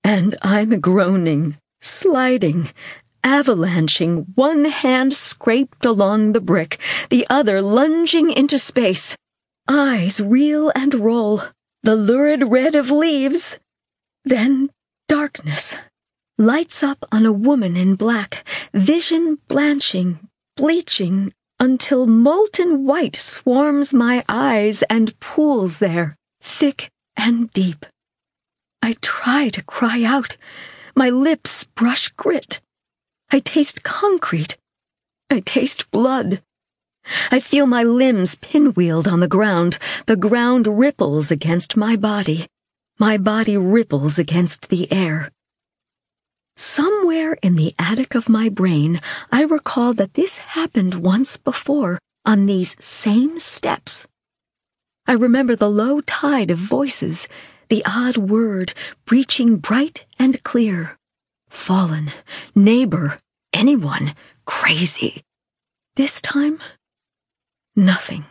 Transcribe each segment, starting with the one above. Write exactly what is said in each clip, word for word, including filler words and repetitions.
And I'm groaning, sliding, avalanching, one hand scraped along the brick, the other lunging into space. Eyes reel and roll, the lurid red of leaves. Then darkness. Lights up on a woman in black, vision blanching, bleaching, until molten white swarms my eyes and pools there, thick and deep. I try to cry out. My lips brush grit. I taste concrete. I taste blood. I feel my limbs pinwheeled on the ground. The ground ripples against my body. My body ripples against the air. Somewhere in the attic of my brain, I recall that this happened once before on these same steps. I remember the low tide of voices, the odd word breaching bright and clear. Fallen, neighbor, anyone, crazy. This time, nothing.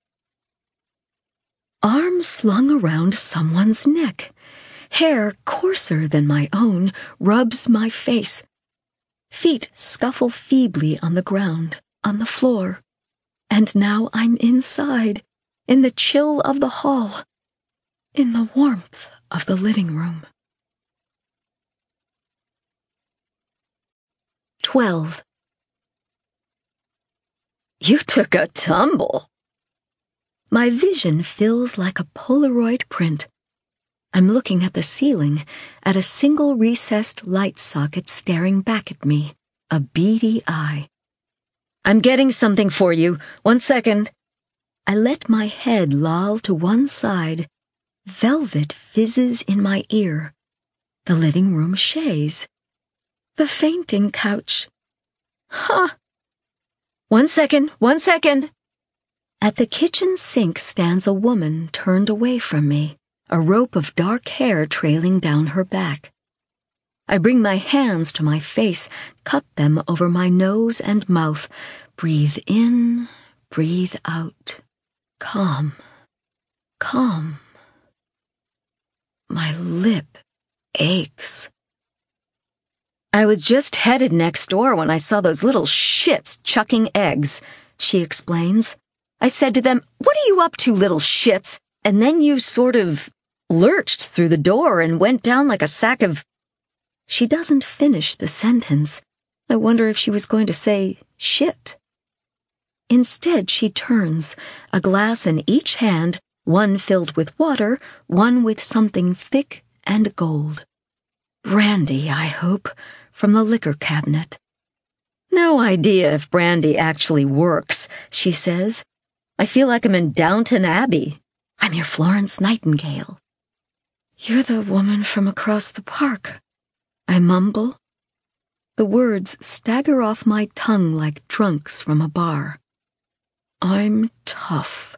Arm slung around someone's neck. Hair coarser than my own rubs my face. Feet scuffle feebly on the ground, on the floor. And now I'm inside, in the chill of the hall, in the warmth of the living room. Twelve. You took a tumble. My vision fills like a Polaroid print. I'm looking at the ceiling, at a single recessed light socket staring back at me, a beady eye. I'm getting something for you. One second. I let my head loll to one side. Velvet fizzes in my ear. The living room chaise. The fainting couch. Ha! Huh. One second, one second. At the kitchen sink stands a woman turned away from me, a rope of dark hair trailing down her back. I bring my hands to my face, cup them over my nose and mouth, breathe in, breathe out. Calm, calm. My lip aches. I was just headed next door when I saw those little shits chucking eggs, she explains. I said to them, "What are you up to, little shits?" And then you sort of lurched through the door and went down like a sack of... She doesn't finish the sentence. I wonder if she was going to say shit. Instead, she turns, a glass in each hand, one filled with water, one with something thick and gold. Brandy, I hope, from the liquor cabinet. No idea if brandy actually works, she says. I feel like I'm in Downton Abbey. I'm your Florence Nightingale. You're the woman from across the park, I mumble. The words stagger off my tongue like drunks from a bar. I'm tough.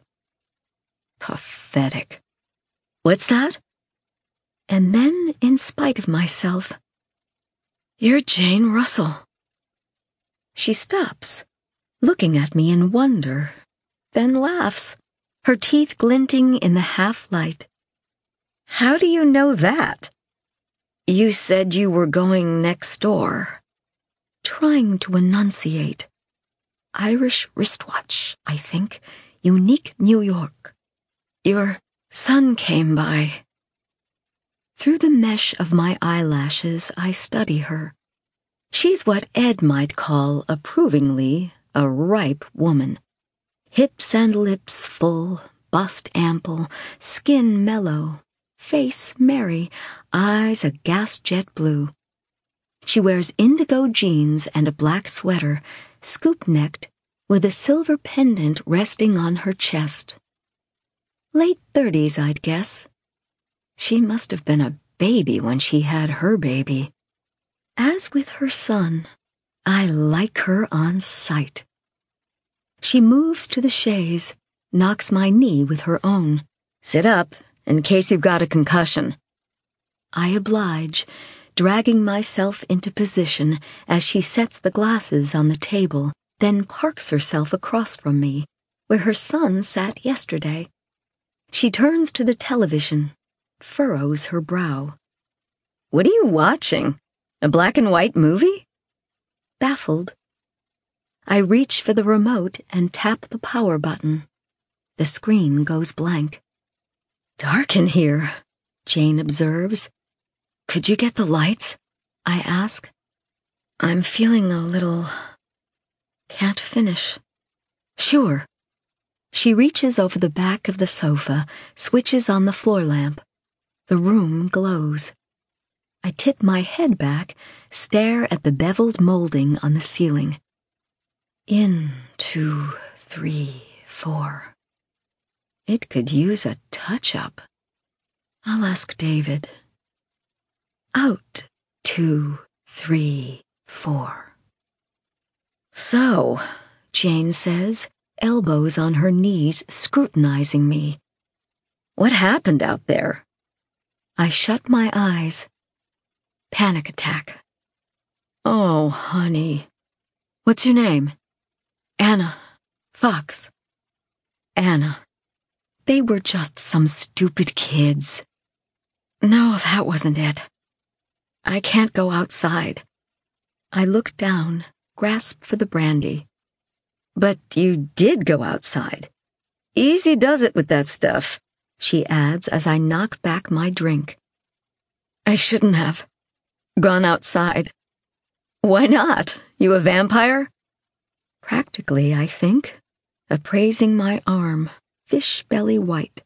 Pathetic. What's that? And then, in spite of myself, you're Jane Russell. She stops, looking at me in wonder, then laughs, her teeth glinting in the half-light. How do you know that? You said you were going next door. Trying to enunciate. Irish wristwatch, I think. Unique New York. Your son came by. Through the mesh of my eyelashes, I study her. She's what Ed might call, approvingly, a ripe woman. Hips and lips full, bust ample, skin mellow, face merry, eyes a gas jet blue. She wears indigo jeans and a black sweater, scoop-necked, with a silver pendant resting on her chest. Late thirties, I'd guess. She must have been a baby when she had her baby. As with her son, I like her on sight. She moves to the chaise, knocks my knee with her own. Sit up, in case you've got a concussion. I oblige, dragging myself into position as she sets the glasses on the table, then parks herself across from me, where her son sat yesterday. She turns to the television, furrows her brow. What are you watching? A black and white movie? Baffled, I reach for the remote and tap the power button. The screen goes blank. Dark in here, Jane observes. Could you get the lights? I ask. I'm feeling a little... Can't finish. Sure. She reaches over the back of the sofa, switches on the floor lamp. The room glows. I tip my head back, stare at the beveled molding on the ceiling. In, two, three, four. It could use a touch-up. I'll ask David. Out, two, three, four. So, Jane says, elbows on her knees, scrutinizing me. What happened out there? I shut my eyes. Panic attack. Oh, honey. What's your name? Anna. Fox. Anna. They were just some stupid kids. No, that wasn't it. I can't go outside. I look down, grasp for the brandy. But you did go outside. Easy does it with that stuff, she adds as I knock back my drink. I shouldn't have gone outside. Why not? You a vampire? Practically, I think, appraising my arm, fish belly white.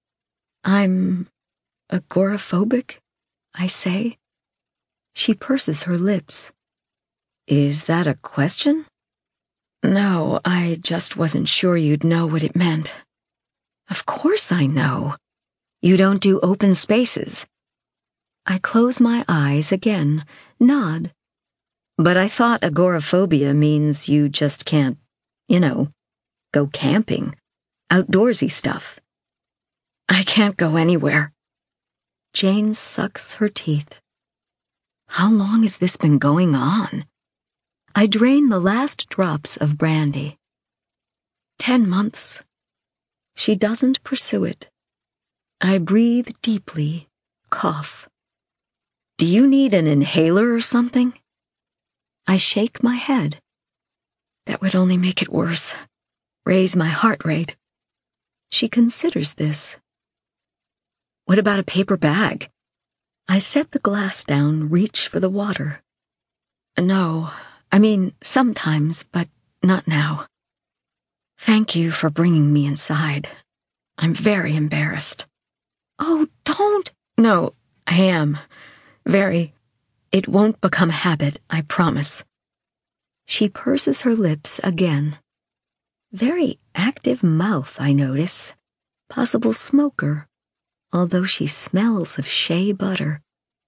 I'm agoraphobic, I say. She purses her lips. Is that a question? No, I just wasn't sure you'd know what it meant. Of course I know. You don't do open spaces. I close my eyes again, nod. But I thought agoraphobia means you just can't, you know, go camping, outdoorsy stuff. I can't go anywhere. Jane sucks her teeth. How long has this been going on? I drain the last drops of brandy. Ten months. She doesn't pursue it. I breathe deeply, cough. Do you need an inhaler or something? I shake my head. That would only make it worse. Raise my heart rate. She considers this. What about a paper bag? I set the glass down, reach for the water. No, I mean, sometimes, but not now. Thank you for bringing me inside. I'm very embarrassed. Oh, don't! No, I am. Very. It won't become a habit, I promise. She purses her lips again. Very active mouth, I notice. Possible smoker, although she smells of shea butter.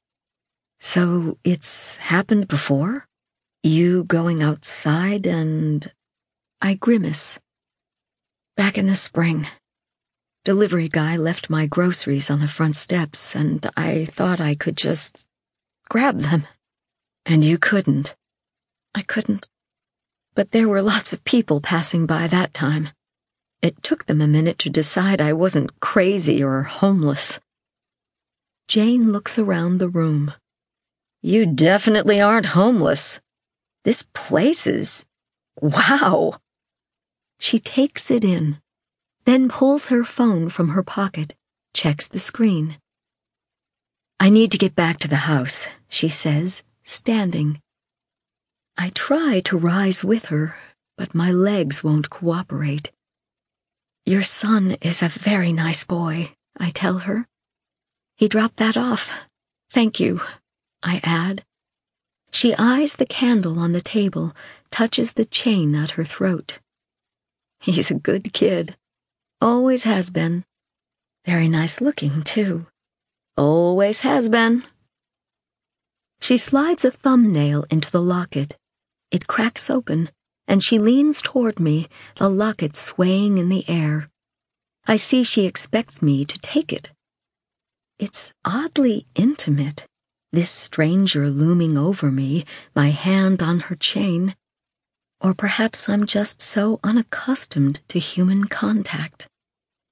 So it's happened before? You going outside and... I grimace. Back in the spring. Delivery guy left my groceries on the front steps, and I thought I could just grab them. And you couldn't. I couldn't. But there were lots of people passing by that time. It took them a minute to decide I wasn't crazy or homeless. Jane looks around the room. You definitely aren't homeless. This place is... wow. She takes it in, then pulls her phone from her pocket, checks the screen. I need to get back to the house, she says, standing. I try to rise with her, but my legs won't cooperate. Your son is a very nice boy, I tell her. He dropped that off. Thank you, I add. She eyes the candle on the table, touches the chain at her throat. He's a good kid. Always has been. Very nice looking, too. Always has been. She slides a thumbnail into the locket. It cracks open, and she leans toward me, the locket swaying in the air. I see she expects me to take it. It's oddly intimate, this stranger looming over me, my hand on her chain. Or perhaps I'm just so unaccustomed to human contact.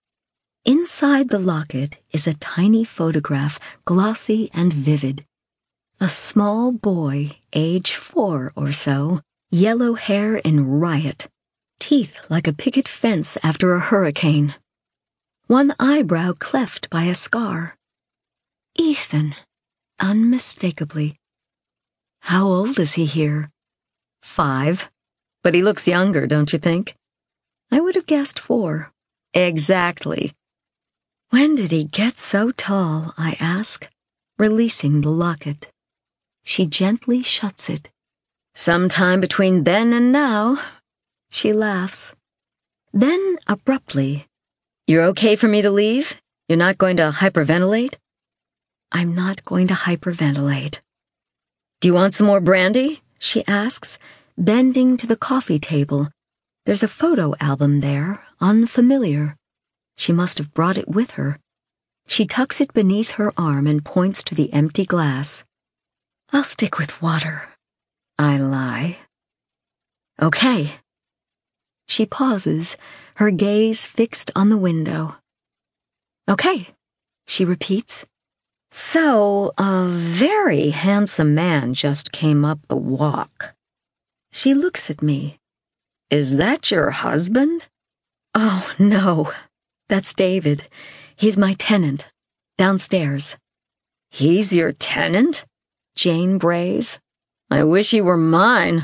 Inside the locket is a tiny photograph, glossy and vivid. A small boy, age four or so, yellow hair in riot, teeth like a picket fence after a hurricane. One eyebrow cleft by a scar. Ethan, unmistakably. How old is he here? Five. But he looks younger, don't you think? I would have guessed four. Exactly. When did he get so tall, I ask, releasing the locket. She gently shuts it. Sometime between then and now. She laughs. Then, abruptly, you're okay for me to leave? You're not going to hyperventilate? I'm not going to hyperventilate. Do you want some more brandy? She asks, bending to the coffee table. There's a photo album there, unfamiliar. She must have brought it with her. She tucks it beneath her arm and points to the empty glass. I'll stick with water. I lie. Okay. She pauses, her gaze fixed on the window. Okay, she repeats. So, a very handsome man just came up the walk. She looks at me. Is that your husband? Oh, no. That's David. He's my tenant. Downstairs. He's your tenant? Jane brays. I wish he were mine.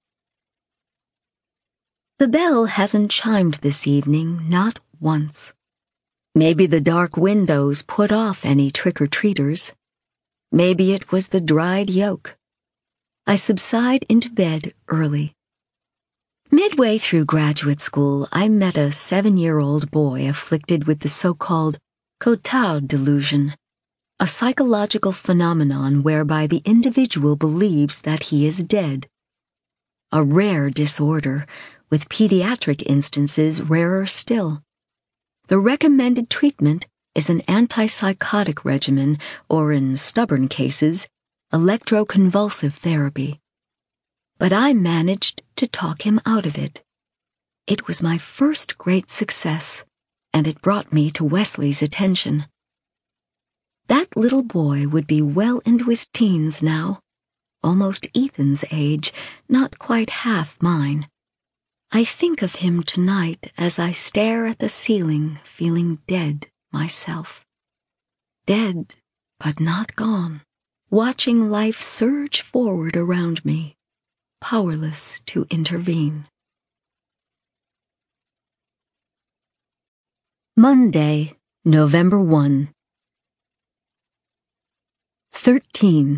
The bell hasn't chimed this evening, not once. Maybe the dark windows put off any trick-or-treaters. Maybe it was the dried yolk. I subside into bed early. Midway through graduate school, I met a seven-year-old boy afflicted with the so-called Cotard delusion, a psychological phenomenon whereby the individual believes that he is dead. A rare disorder, with pediatric instances rarer still. The recommended treatment is an antipsychotic regimen, or in stubborn cases, electroconvulsive therapy. But I managed to talk him out of it. It was my first great success, and it brought me to Wesley's attention. That little boy would be well into his teens now, almost Ethan's age, not quite half mine. I think of him tonight as I stare at the ceiling, feeling dead myself. Dead, but not gone, watching life surge forward around me, powerless to intervene. Monday, November first. Thirteen.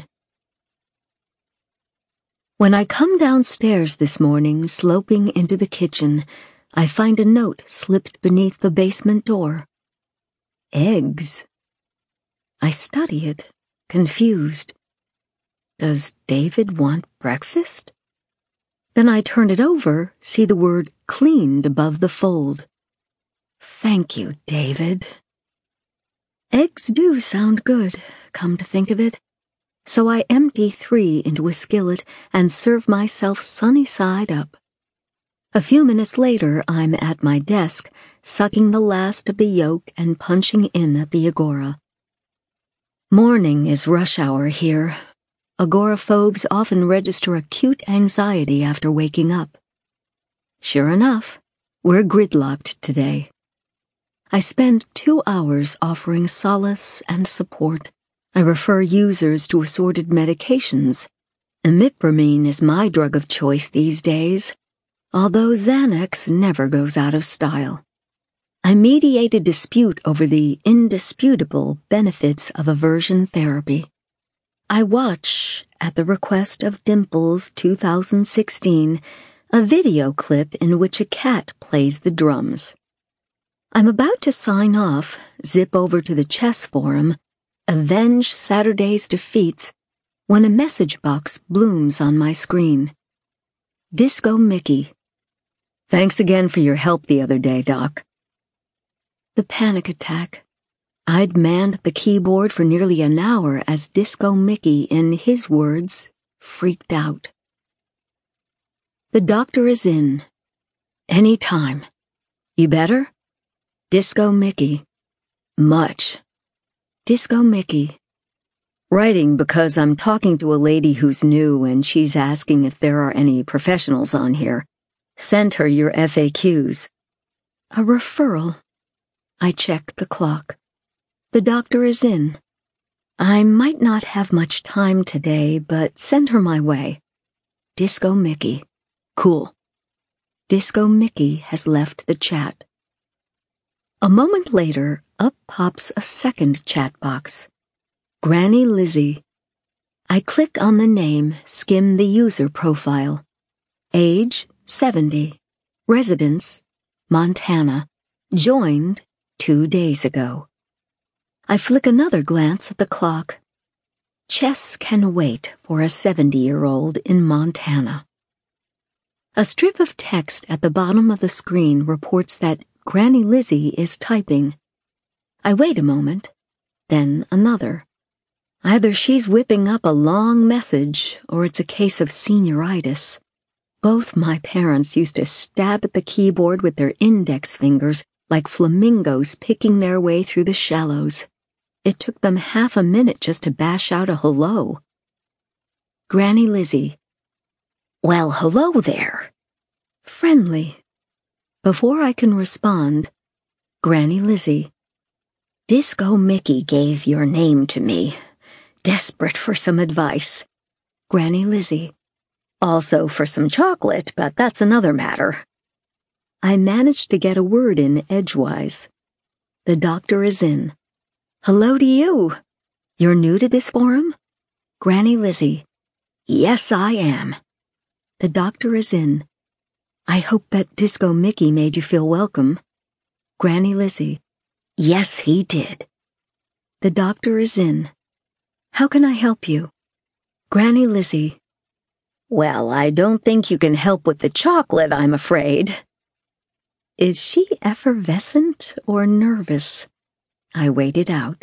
When I come downstairs this morning, sloping into the kitchen, I find a note slipped beneath the basement door. Eggs. I study it, confused. Does David want breakfast? Then I turn it over, see the word cleaned above the fold. Thank you, David. Eggs do sound good, come to think of it. So I empty three into a skillet and serve myself sunny side up. A few minutes later, I'm at my desk, sucking the last of the yolk and punching in at the agora. Morning is rush hour here. Agoraphobes often register acute anxiety after waking up. Sure enough, we're gridlocked today. I spend two hours offering solace and support. I refer users to assorted medications. Imipramine is my drug of choice these days, although Xanax never goes out of style. I mediate a dispute over the indisputable benefits of aversion therapy. I watch, at the request of Dimples two thousand sixteen, a video clip in which a cat plays the drums. I'm about to sign off, zip over to the chess forum, avenge Saturday's defeats, when a message box blooms on my screen. Disco Mickey. Thanks again for your help the other day, Doc. The panic attack. I'd manned the keyboard for nearly an hour as Disco Mickey, in his words, freaked out. The doctor is in. Any time. You better? Disco Mickey. Much. Disco Mickey. Writing because I'm talking to a lady who's new and she's asking if there are any professionals on here. Sent her your F A Qs. A referral. I check the clock. The doctor is in. I might not have much time today, but send her my way. Disco Mickey. Cool. Disco Mickey has left the chat. A moment later, up pops a second chat box. Granny Lizzie. I click on the name, skim the user profile. Age, seventy. Residence, Montana. Joined two days ago. I flick another glance at the clock. Chess can wait for a seventy-year-old in Montana. A strip of text at the bottom of the screen reports that Granny Lizzie is typing. I wait a moment, then another. Either she's whipping up a long message or it's a case of senioritis. Both my parents used to stab at the keyboard with their index fingers like flamingos picking their way through the shallows. It took them half a minute just to bash out a hello. Granny Lizzie. Well, hello there. Friendly. Before I can respond, Granny Lizzie. Disco Mickey gave your name to me. Desperate for some advice. Granny Lizzie. Also for some chocolate, but that's another matter. I managed to get a word in edgewise. The doctor is in. Hello to you. You're new to this forum? Granny Lizzie. Yes, I am. The doctor is in. I hope that Disco Mickey made you feel welcome. Granny Lizzie. Yes, he did. The doctor is in. How can I help you? Granny Lizzie. Well, I don't think you can help with the chocolate, I'm afraid. Is she effervescent or nervous? I waited out.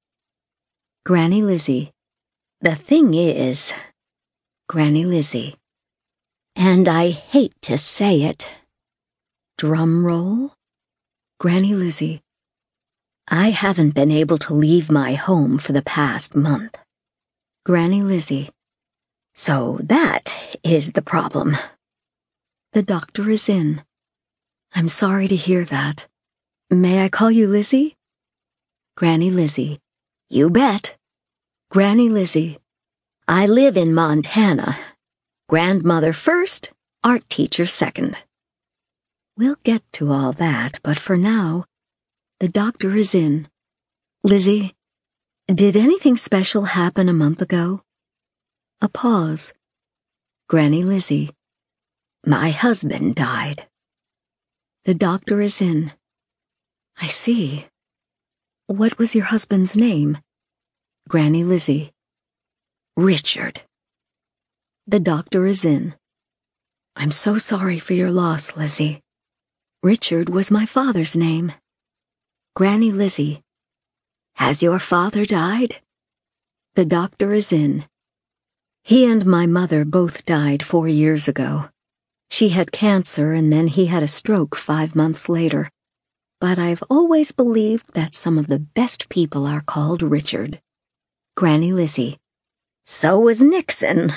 Granny Lizzie. The thing is... Granny Lizzie. And I hate to say it. Drum roll. Granny Lizzie. I haven't been able to leave my home for the past month. Granny Lizzie. So that is the problem. The doctor is in. I'm sorry to hear that. May I call you Lizzie? Granny Lizzie. You bet. Granny Lizzie. I live in Montana. Grandmother first, art teacher second. We'll get to all that, but for now, the doctor is in. Lizzie, did anything special happen a month ago? A pause. Granny Lizzie. My husband died. The doctor is in. I see. What was your husband's name? Granny Lizzie. Richard. The doctor is in. I'm so sorry for your loss, Lizzie. Richard was my father's name. Granny Lizzie. Has your father died? The doctor is in. He and my mother both died four years ago. She had cancer and then he had a stroke five months later. But I've always believed that some of the best people are called Richard. Granny Lizzie. So was Nixon.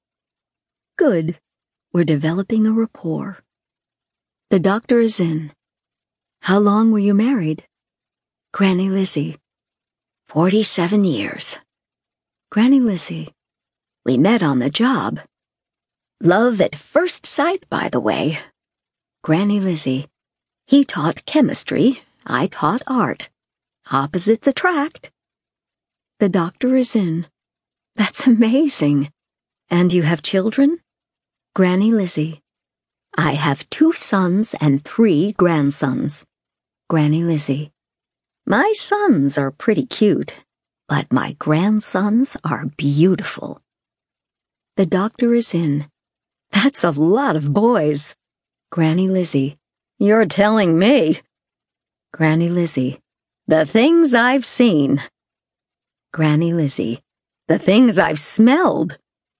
Good. We're developing a rapport. The doctor is in. How long were you married? Granny Lizzie. Forty-seven years. Granny Lizzie. We met on the job. Love at first sight, by the way. Granny Lizzie. He taught chemistry, I taught art. Opposites attract. The doctor is in. That's amazing. And you have children? Granny Lizzie. I have two sons and three grandsons. Granny Lizzie. My sons are pretty cute, but my grandsons are beautiful. The doctor is in. That's a lot of boys. Granny Lizzie. You're telling me. Granny Lizzie. The things I've seen. Granny Lizzie. The things I've smelled.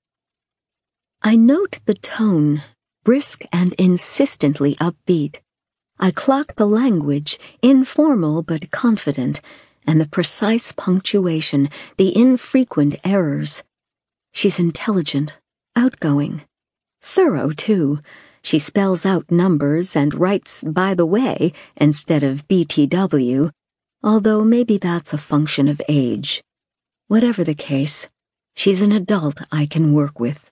I note the tone, brisk and insistently upbeat. I clock the language, informal but confident, and the precise punctuation, the infrequent errors. She's intelligent, outgoing, thorough, too. She spells out numbers and writes by the way instead of B T W, although maybe that's a function of age. Whatever the case, she's an adult I can work with.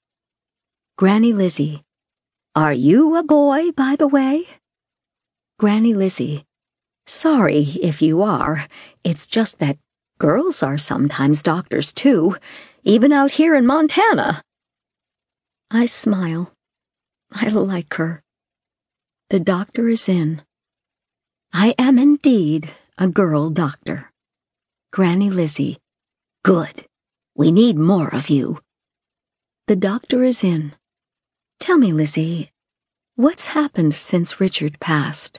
Granny Lizzie. Are you a boy, by the way? Granny Lizzie. Sorry if you are. It's just that girls are sometimes doctors, too, even out here in Montana. I smile. I like her. The doctor is in. I am indeed a girl doctor. Granny Lizzie. Good. We need more of you. The doctor is in. Tell me, Lizzie, what's happened since Richard passed?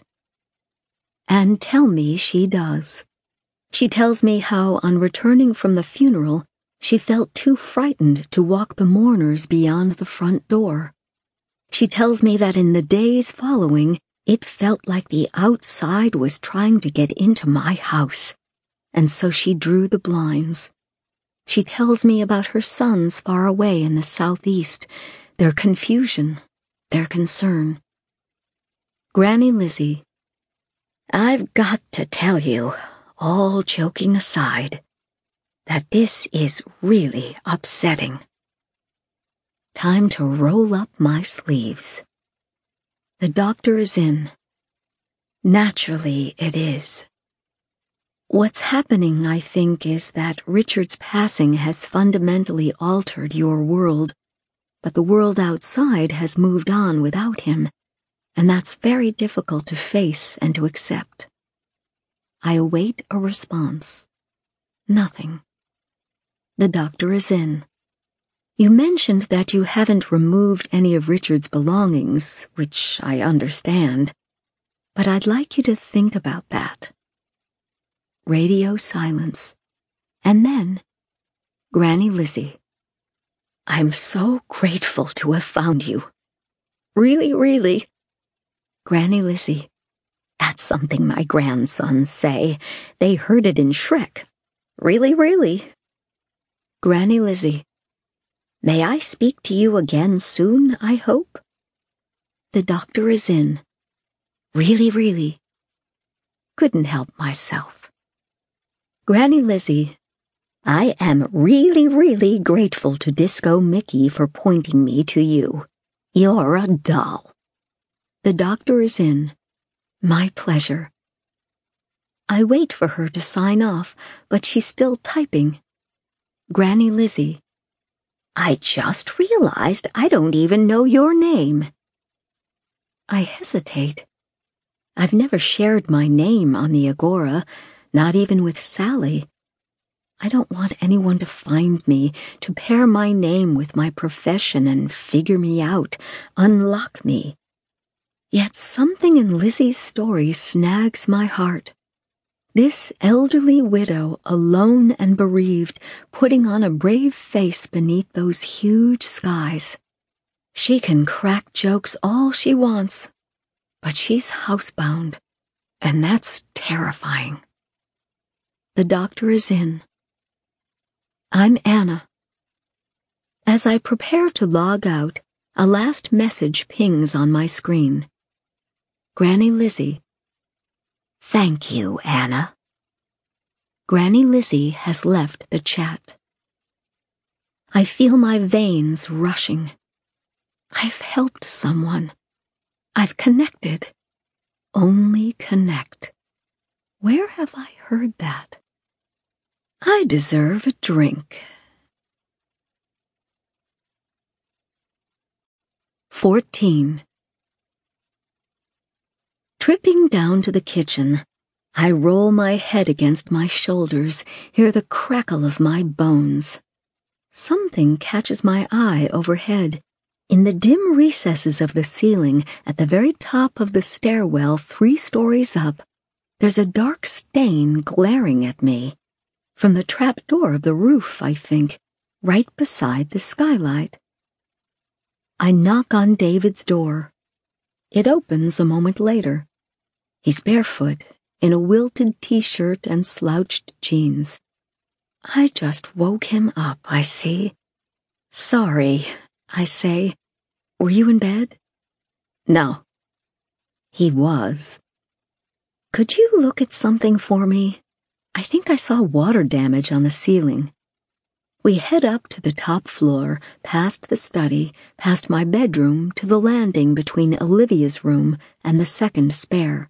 And tell me she does. She tells me how, on returning from the funeral, she felt too frightened to walk the mourners beyond the front door. She tells me that in the days following, it felt like the outside was trying to get into my house, and so she drew the blinds. She tells me about her sons far away in the southeast, their confusion, their concern. Granny Lizzie. I've got to tell you, all joking aside, that this is really upsetting. Time to roll up my sleeves. The doctor is in. Naturally, it is. What's happening, I think, is that Richard's passing has fundamentally altered your world, but the world outside has moved on without him, and that's very difficult to face and to accept. I await a response. Nothing. The doctor is in. You mentioned that you haven't removed any of Richard's belongings, which I understand, but I'd like you to think about that. Radio silence. And then, Granny Lizzie. I'm so grateful to have found you. Really, really. Granny Lizzie. That's something my grandsons say. They heard it in Shrek. Really, really. Granny Lizzie. May I speak to you again soon, I hope? The doctor is in. Really, really. Couldn't help myself. Granny Lizzie. I am really, really grateful to Disco Mickey for pointing me to you. You're a doll. The doctor is in. My pleasure. I wait for her to sign off, but she's still typing. Granny Lizzie. I just realized I don't even know your name. I hesitate. I've never shared my name on the Agora, not even with Sally. I don't want anyone to find me, to pair my name with my profession and figure me out, unlock me. Yet something in Lizzie's story snags my heart. This elderly widow, alone and bereaved, putting on a brave face beneath those huge skies. She can crack jokes all she wants, but she's housebound, and that's terrifying. The doctor is in. I'm Anna. As I prepare to log out, a last message pings on my screen. Granny Lizzie. Thank you, Anna. Granny Lizzie has left the chat. I feel my veins rushing. I've helped someone. I've connected. Only connect. Where have I heard that? I deserve a drink. Fourteen. Tripping down to the kitchen, I roll my head against my shoulders, hear the crackle of my bones. Something catches my eye overhead. In the dim recesses of the ceiling, at the very top of the stairwell three stories up, there's a dark stain glaring at me. From the trap door of the roof, I think, right beside the skylight. I knock on David's door. It opens a moment later. He's barefoot, in a wilted t-shirt and slouched jeans. I just woke him up, I see. Sorry, I say. Were you in bed? No. He was. Could you look at something for me? I think I saw water damage on the ceiling. We head up to the top floor, past the study, past my bedroom, to the landing between Olivia's room and the second spare.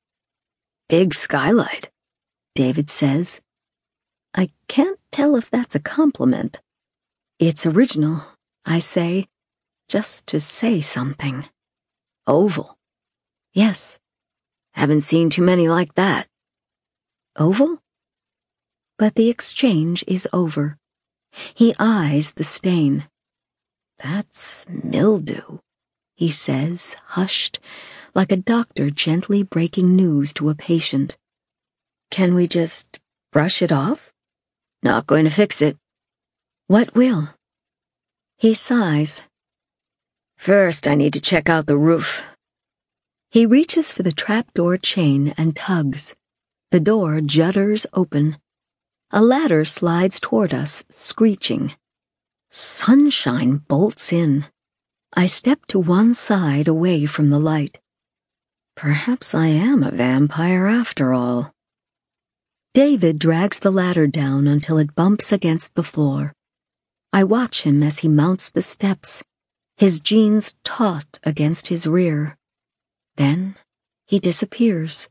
Big skylight, David says. I can't tell if that's a compliment. It's original, I say, just to say something. Oval. Yes. Haven't seen too many like that. Oval? But the exchange is over. He eyes the stain. That's mildew, he says, hushed, like a doctor gently breaking news to a patient. Can we just brush it off? Not going to fix it. What will? He sighs. First, I need to check out the roof. He reaches for the trapdoor chain and tugs. The door judders open. A ladder slides toward us, screeching. Sunshine bolts in. I step to one side away from the light. Perhaps I am a vampire after all. David drags the ladder down until it bumps against the floor. I watch him as he mounts the steps, his jeans taut against his rear. Then he disappears.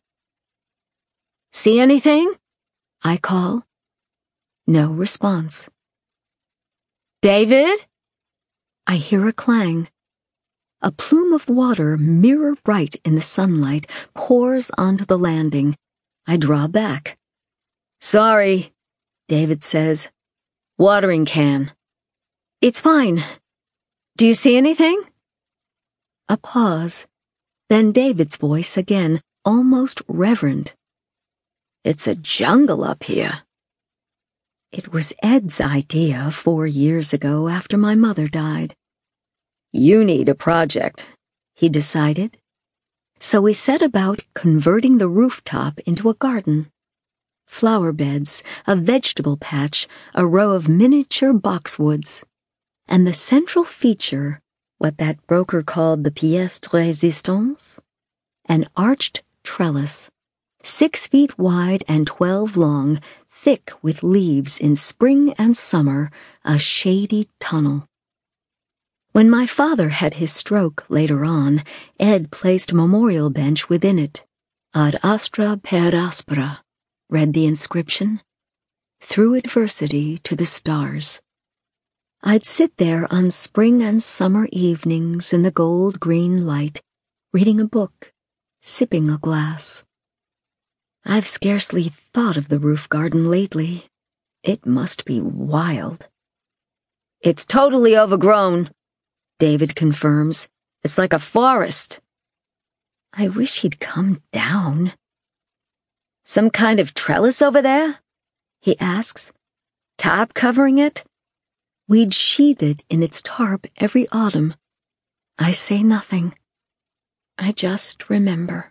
See anything? I call. No response. David? I hear a clang. A plume of water, mirror bright in the sunlight, pours onto the landing. I draw back. Sorry, David says. Watering can. It's fine. Do you see anything? A pause. Then David's voice again, almost reverent. It's a jungle up here. It was Ed's idea four years ago after my mother died. You need a project, he decided. So we set about converting the rooftop into a garden. Flower beds, a vegetable patch, a row of miniature boxwoods. And the central feature, what that broker called the pièce de résistance, an arched trellis, six feet wide and twelve long, thick with leaves in spring and summer, a shady tunnel. When my father had his stroke later on, Ed placed a memorial bench within it. Ad astra per aspera, read the inscription. Through adversity to the stars. I'd sit there on spring and summer evenings in the gold-green light, reading a book, sipping a glass. I've scarcely thought of the roof garden lately. It must be wild. It's totally overgrown, David confirms. It's like a forest. I wish he'd come down. Some kind of trellis over there? He asks. Tarp covering it? We'd sheathe it in its tarp every autumn. I say nothing. I just remember.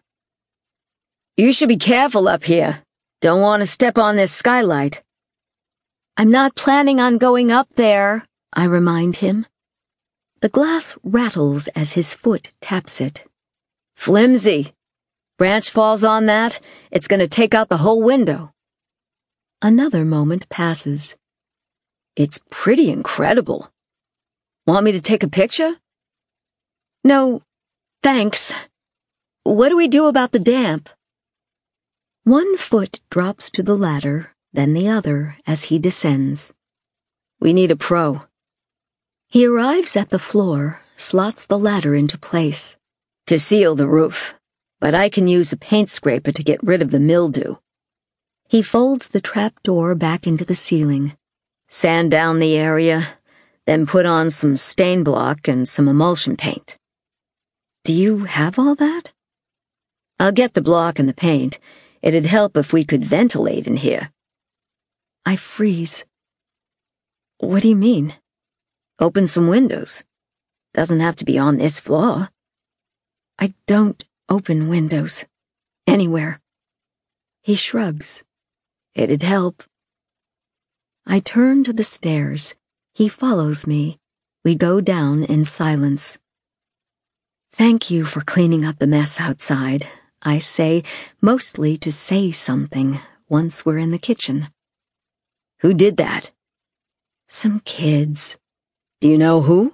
You should be careful up here. Don't want to step on this skylight. I'm not planning on going up there, I remind him. The glass rattles as his foot taps it. Flimsy. Branch falls on that, it's going to take out the whole window. Another moment passes. It's pretty incredible. Want me to take a picture? No, thanks. What do we do about the damp? One foot drops to the ladder, then the other as he descends. We need a pro. He arrives at the floor, slots the ladder into place. To seal the roof, but I can use a paint scraper to get rid of the mildew. He folds the trap door back into the ceiling, sand down the area, then put on some stain block and some emulsion paint. Do you have all that? I'll get the block and the paint. It'd help if we could ventilate in here. I freeze. What do you mean? Open some windows. Doesn't have to be on this floor. I don't open windows. Anywhere. He shrugs. It'd help. I turn to the stairs. He follows me. We go down in silence. Thank you for cleaning up the mess outside, I say, mostly to say something, once we're in the kitchen. Who did that? Some kids. Do you know who?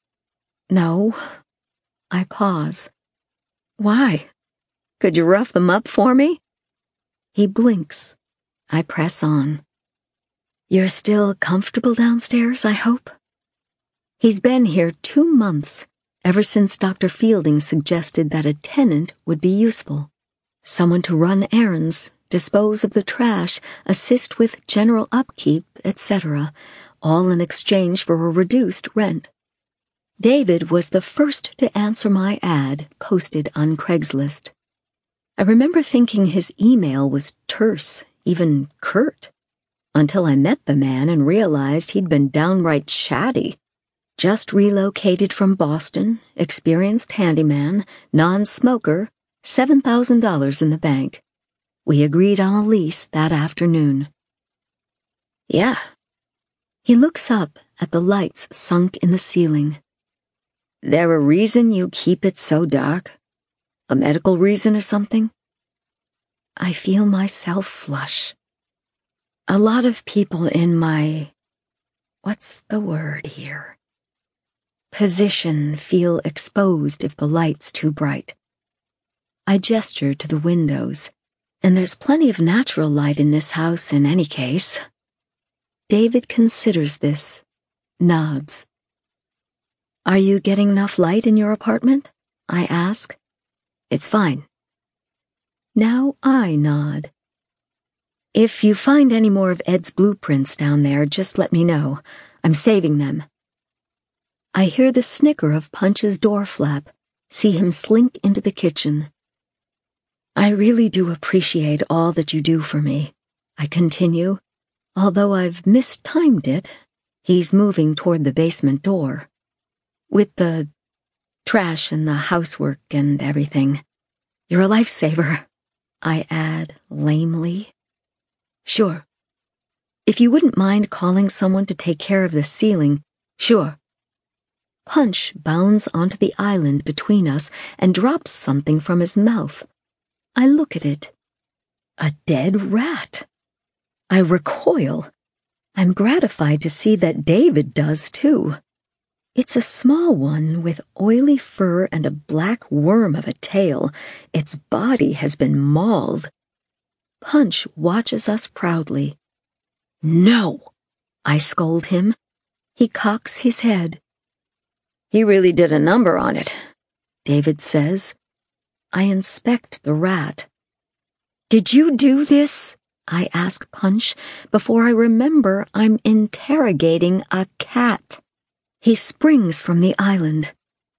No. I pause. Why? Could you rough them up for me? He blinks. I press on. You're still comfortable downstairs, I hope? He's been here two months, ever since Doctor Fielding suggested that a tenant would be useful. Someone to run errands, dispose of the trash, assist with general upkeep, et cetera, all in exchange for a reduced rent. David was the first to answer my ad posted on Craigslist. I remember thinking his email was terse, even curt, until I met the man and realized he'd been downright chatty. Just relocated from Boston, experienced handyman, non-smoker, seven thousand dollars in the bank. We agreed on a lease that afternoon. Yeah. He looks up at the lights sunk in the ceiling. There a reason you keep it so dark? A medical reason or something? I feel myself flush. A lot of people in my... what's the word here? Position feel exposed if the light's too bright. I gesture to the windows, and there's plenty of natural light in this house in any case. David considers this, nods. Are you getting enough light in your apartment? I ask. It's fine. Now I nod. If you find any more of Ed's blueprints down there, just let me know. I'm saving them. I hear the snicker of Punch's door flap, see him slink into the kitchen. I really do appreciate all that you do for me, I continue, although I've mistimed it. He's moving toward the basement door. With the trash and the housework and everything. You're a lifesaver, I add lamely. Sure. If you wouldn't mind calling someone to take care of the ceiling, sure. Punch bounds onto the island between us and drops something from his mouth. I look at it. A dead rat. I recoil. I'm gratified to see that David does too. It's a small one with oily fur and a black worm of a tail. Its body has been mauled. Punch watches us proudly. No! I scold him. He cocks his head. He really did a number on it, David says. I inspect the rat. Did you do this? I ask Punch before I remember I'm interrogating a cat. He springs from the island.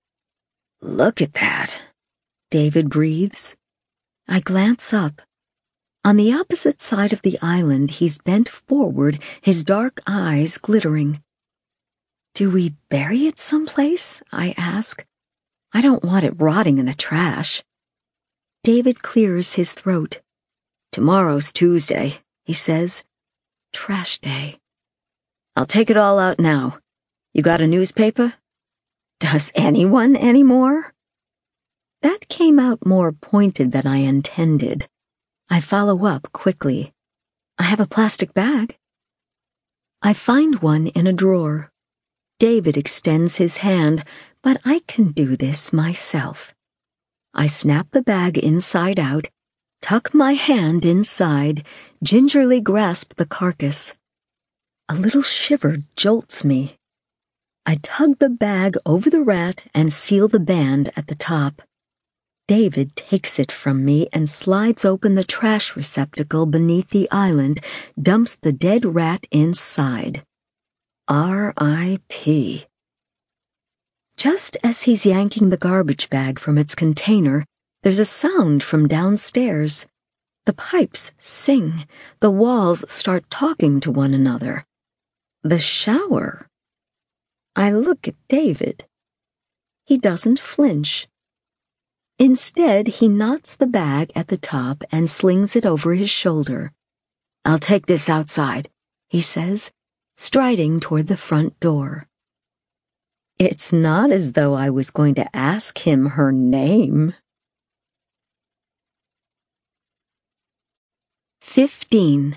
Look at that, David breathes. I glance up. On the opposite side of the island, he's bent forward, his dark eyes glittering. Do we bury it someplace? I ask. I don't want it rotting in the trash. David clears his throat. Tomorrow's Tuesday, he says. Trash day. I'll take it all out now. You got a newspaper? Does anyone anymore? That came out more pointed than I intended. I follow up quickly. I have a plastic bag. I find one in a drawer. David extends his hand, but I can do this myself. I snap the bag inside out, tuck my hand inside, gingerly grasp the carcass. A little shiver jolts me. I tug the bag over the rat and seal the band at the top. David takes it from me and slides open the trash receptacle beneath the island, dumps the dead rat inside. R I P Just as he's yanking the garbage bag from its container, there's a sound from downstairs. The pipes sing. The walls start talking to one another. The shower. I look at David. He doesn't flinch. Instead, he knots the bag at the top and slings it over his shoulder. "I'll take this outside," he says, striding toward the front door. It's not as though I was going to ask him her name. Fifteen.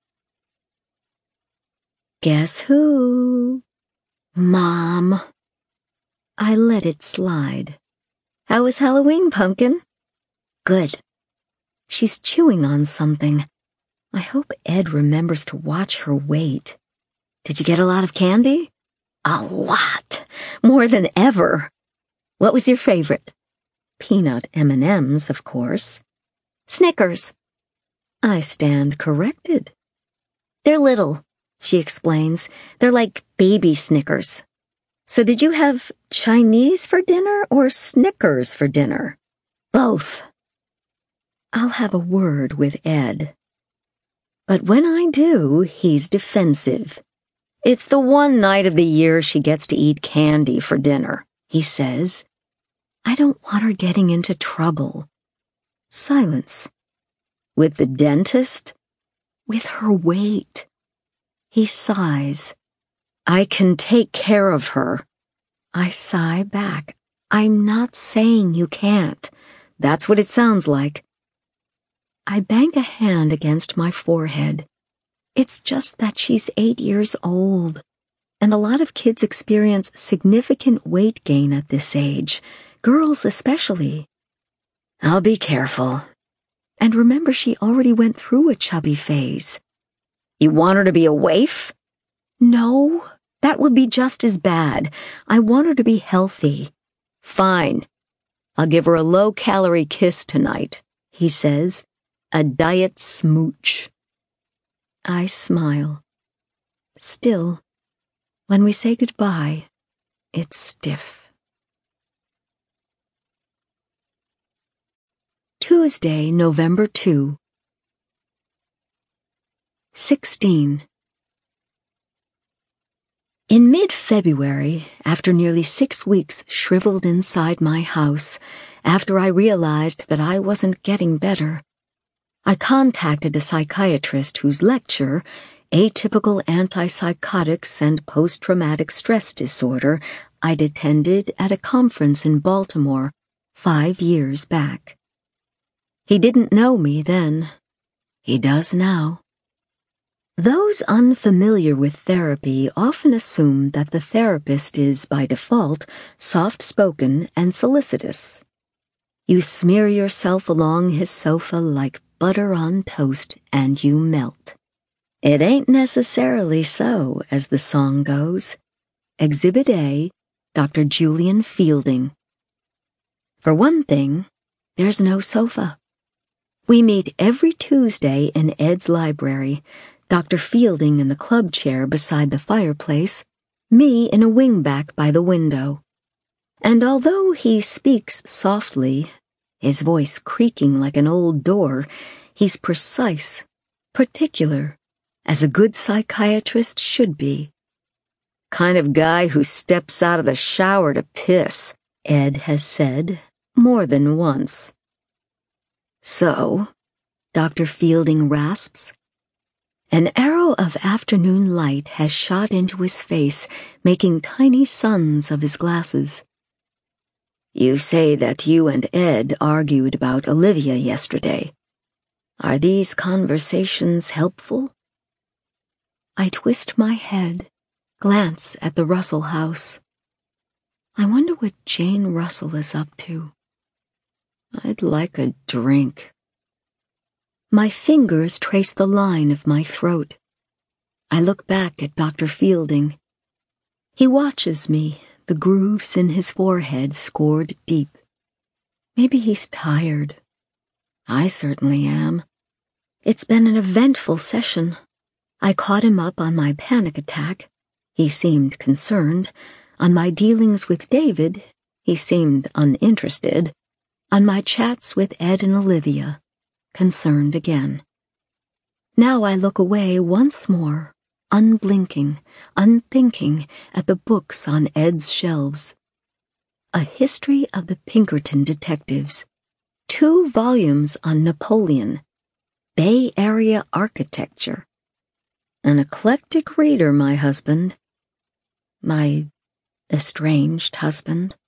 Guess who? Mom. I let it slide. How was Halloween, Pumpkin? Good. She's chewing on something. I hope Ed remembers to watch her weight. Did you get a lot of candy? A lot. More than ever. What was your favorite? Peanut M and M's, of course. Snickers. I stand corrected. They're little, she explains. They're like baby Snickers. So did you have Chinese for dinner or Snickers for dinner? Both. I'll have a word with Ed. But when I do, he's defensive. It's the one night of the year she gets to eat candy for dinner, he says. I don't want her getting into trouble. Silence. With the dentist? With her weight. He sighs. I can take care of her. I sigh back. I'm not saying you can't. That's what it sounds like. I bang a hand against my forehead. It's just that she's eight years old, and a lot of kids experience significant weight gain at this age, girls especially. I'll be careful. And remember, she already went through a chubby phase. You want her to be a waif? No, that would be just as bad. I want her to be healthy. Fine. I'll give her a low-calorie kiss tonight, he says. A diet smooch. I smile. Still, when we say goodbye, it's stiff. Tuesday, November second. Sixteen. In mid-February, after nearly six weeks shriveled inside my house, after I realized that I wasn't getting better, I contacted a psychiatrist whose lecture, Atypical Antipsychotics and Post-Traumatic Stress Disorder, I'd attended at a conference in Baltimore five years back. He didn't know me then. He does now. Those unfamiliar with therapy often assume that the therapist is, by default, soft-spoken and solicitous. You smear yourself along his sofa like butter on toast and you melt. It ain't necessarily so, as the song goes. Exhibit A, Doctor Julian Fielding. For one thing, there's no sofa. We meet every Tuesday in Ed's library, Doctor Fielding in the club chair beside the fireplace, me in a wingback by the window. And although he speaks softly, his voice creaking like an old door, he's precise, particular, as a good psychiatrist should be. Kind of guy who steps out of the shower to piss, Ed has said, more than once. So, Doctor Fielding rasps. An arrow of afternoon light has shot into his face, making tiny suns of his glasses. You say that you and Ed argued about Olivia yesterday. Are these conversations helpful? I twist my head, glance at the Russell house. I wonder what Jane Russell is up to. I'd like a drink. My fingers trace the line of my throat. I look back at Doctor Fielding. He watches me, the grooves in his forehead scored deep. Maybe he's tired. I certainly am. It's been an eventful session. I caught him up on my panic attack. He seemed concerned. On my dealings with David, he seemed uninterested. On my chats with Ed and Olivia, concerned again. Now I look away once more, unblinking, unthinking, at the books on Ed's shelves. A History of the Pinkerton Detectives, two volumes on Napoleon, Bay Area architecture. An eclectic reader, my husband. My estranged husband.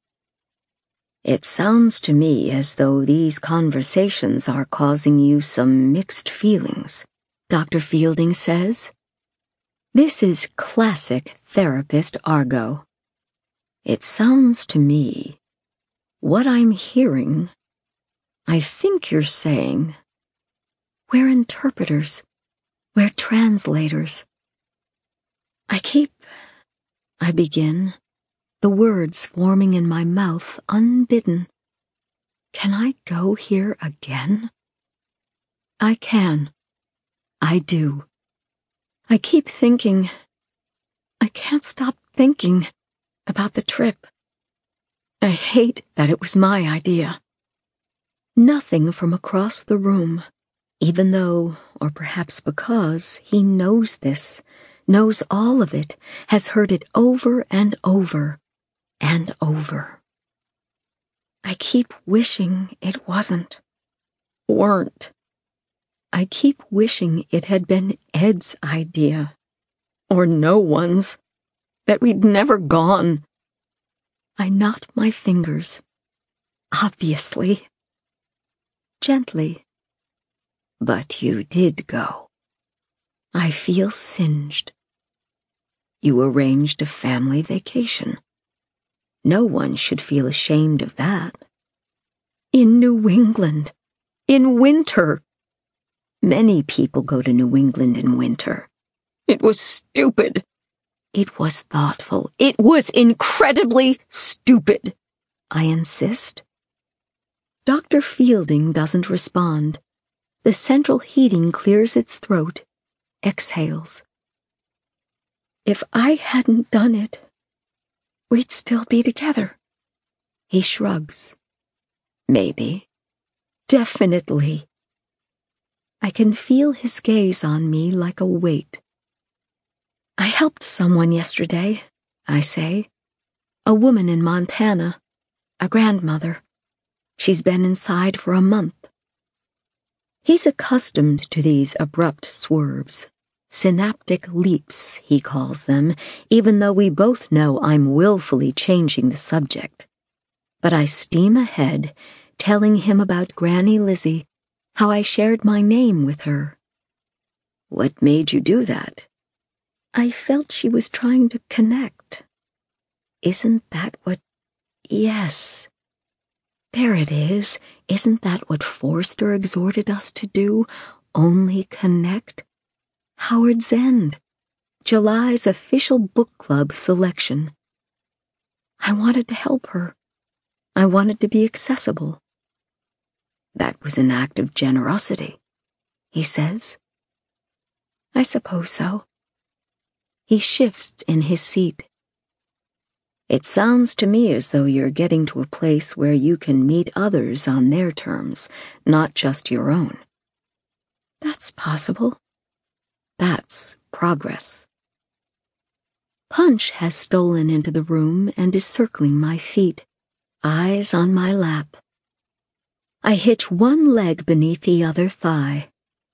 It sounds to me as though these conversations are causing you some mixed feelings, Doctor Fielding says. This is classic therapist argot. It sounds to me, what I'm hearing, I think you're saying, we're interpreters, we're translators. I keep, I begin, the words forming in my mouth unbidden. Can I go here again? I can. I do. I keep thinking, I can't stop thinking about the trip. I hate that it was my idea. Nothing from across the room, even though, or perhaps because, he knows this, knows all of it, has heard it over and over and over. I keep wishing it wasn't, weren't. I keep wishing it had been Ed's idea, or no one's, that we'd never gone. I knot my fingers, obviously, gently. But you did go. I feel singed. You arranged a family vacation. No one should feel ashamed of that. In New England, in winter. Many people go to New England in winter. It was stupid. It was thoughtful. It was incredibly stupid. I insist. Doctor Fielding doesn't respond. The central heating clears its throat, exhales. If I hadn't done it, we'd still be together. He shrugs. Maybe. Definitely. I can feel his gaze on me like a weight. I helped someone yesterday, I say. A woman in Montana, a grandmother. She's been inside for a month. He's accustomed to these abrupt swerves. Synaptic leaps, he calls them, even though we both know I'm willfully changing the subject. But I steam ahead, telling him about Granny Lizzie, how I shared my name with her. What made you do that? I felt she was trying to connect. Isn't that what... Yes. There it is. Isn't that what Forster exhorted us to do? Only connect? Howard's End. July's official book club selection. I wanted to help her. I wanted to be accessible. That was an act of generosity, he says. I suppose so. He shifts in his seat. It sounds to me as though you're getting to a place where you can meet others on their terms, not just your own. That's possible. That's progress. Punch has stolen into the room and is circling my feet, eyes on my lap. I hitch one leg beneath the other thigh.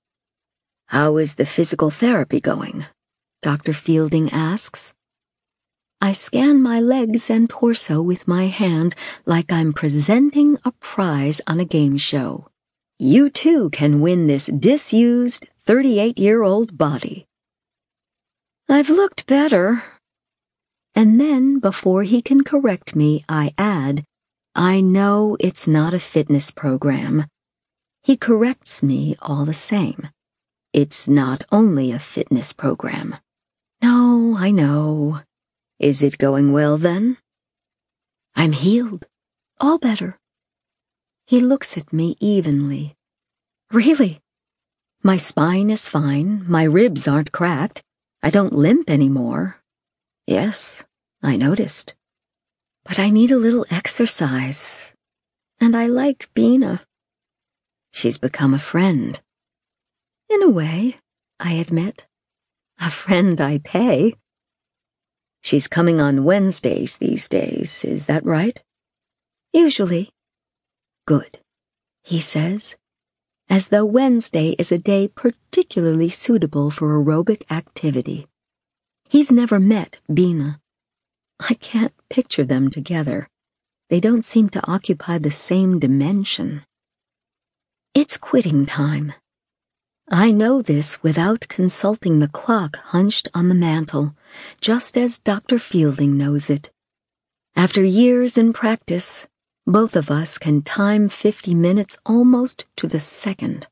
How is the physical therapy going? Doctor Fielding asks. I scan my legs and torso with my hand like I'm presenting a prize on a game show. You too can win this disused thirty-eight-year-old body. I've looked better. And then, before he can correct me, I add, I know it's not a fitness program. He corrects me all the same. It's not only a fitness program. No, I know. Is it going well then? I'm healed. All better. He looks at me evenly. Really? My spine is fine. My ribs aren't cracked. I don't limp anymore. Yes, I noticed. But I need a little exercise. And I like Bina. She's become a friend. In a way, I admit. A friend I pay. She's coming on Wednesdays these days, is that right? Usually. Good. he says, as though Wednesday is a day particularly suitable for aerobic activity. He's never met Bina. I can't picture them together. They don't seem to occupy the same dimension. It's quitting time. I know this without consulting the clock hunched on the mantel, just as Doctor Fielding knows it. After years in practice, both of us can time fifty minutes almost to the second.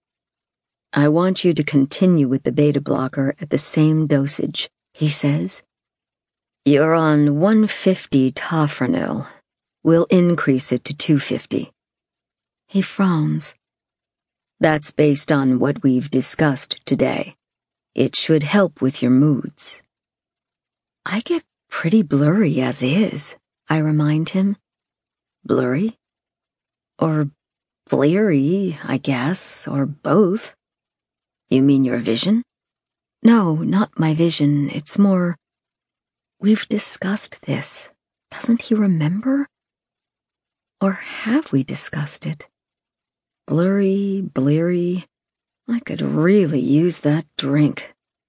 I want you to continue with the beta blocker at the same dosage, he says. You're on one fifty tofranil. We'll increase it to two fifty. He frowns. That's based on what we've discussed today. It should help with your moods. I get pretty blurry as is, I remind him. Blurry? Or bleary, I guess, or both. You mean your vision? No, not my vision. It's more... We've discussed this. Doesn't he remember? Or have we discussed it? Blurry, bleary. I could really use that drink.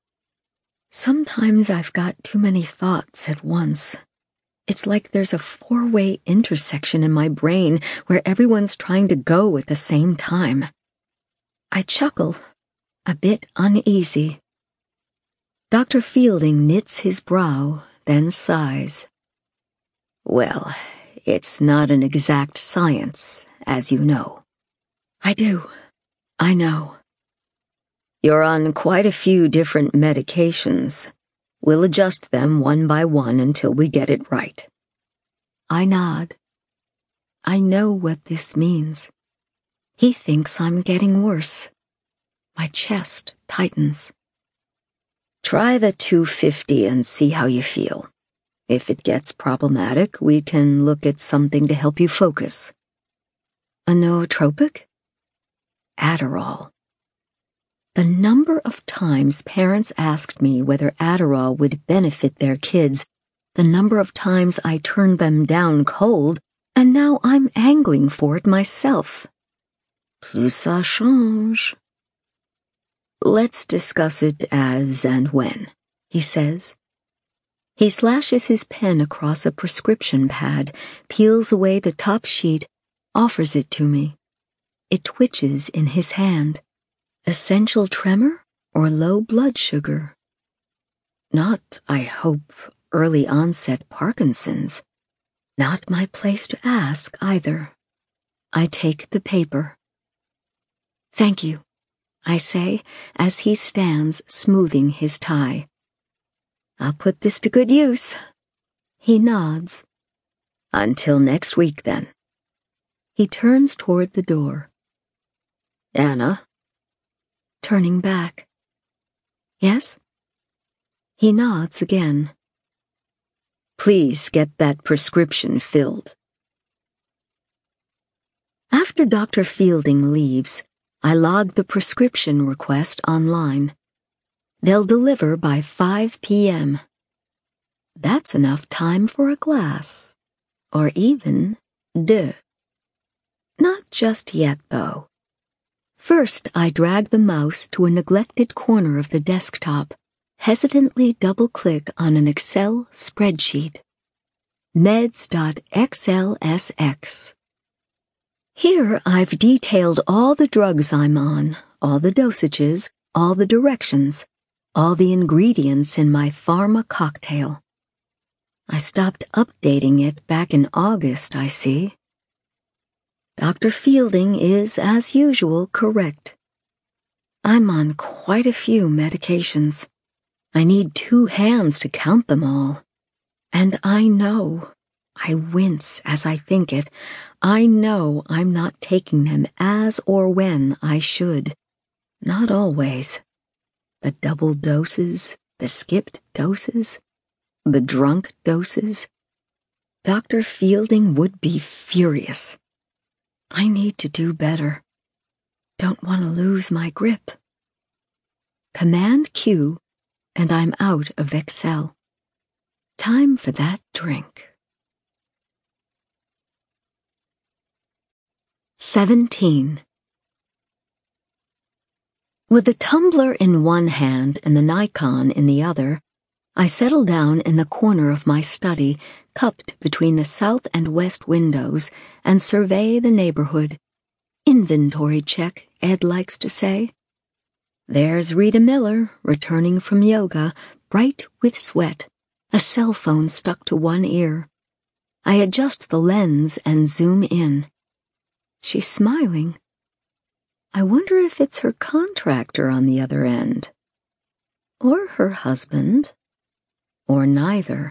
Sometimes I've got too many thoughts at once. It's like there's a four-way intersection in my brain where everyone's trying to go at the same time. I chuckle, a bit uneasy. Doctor Fielding knits his brow, then sighs. Well, it's not an exact science, as you know. I do. I know. You're on quite a few different medications. We'll adjust them one by one until we get it right. I nod. I know what this means. He thinks I'm getting worse. My chest tightens. Try the two fifty and see how you feel. If it gets problematic, we can look at something to help you focus. A nootropic? Adderall. The number of times parents asked me whether Adderall would benefit their kids, the number of times I turned them down cold, and now I'm angling for it myself. Plus ça change. Let's discuss it as and when, he says. He slashes his pen across a prescription pad, peels away the top sheet, offers it to me. It twitches in his hand. Essential tremor or low blood sugar? Not, I hope, early onset Parkinson's. Not my place to ask either. I take the paper. Thank you, I say as he stands smoothing his tie. I'll put this to good use. He nods. Until next week, then. He turns toward the door. Anna? Turning back. Yes? He nods again. Please get that prescription filled. After Doctor Fielding leaves, I log the prescription request online. They'll deliver by five p.m. That's enough time for a glass. Or even deux. Not just yet, though. First, I drag the mouse to a neglected corner of the desktop, hesitantly double-click on an Excel spreadsheet. meds dot x l s x. Here I've detailed all the drugs I'm on, all the dosages, all the directions, all the ingredients in my pharma cocktail. I stopped updating it back in August, I see. Doctor Fielding is, as usual, correct. I'm on quite a few medications. I need two hands to count them all. And I know, I wince as I think it, I know I'm not taking them as or when I should. Not always. The double doses, the skipped doses, the drunk doses. Doctor Fielding would be furious. I need to do better. Don't want to lose my grip. Command Q, and I'm out of Excel. Time for that drink. Seventeen. With the tumbler in one hand and the Nikon in the other, I settle down in the corner of my study, cupped between the south and west windows, and survey the neighborhood. Inventory check, Ed likes to say. There's Rita Miller, returning from yoga, bright with sweat, a cell phone stuck to one ear. I adjust the lens and zoom in. She's smiling. I wonder if it's her contractor on the other end. Or her husband. Or neither.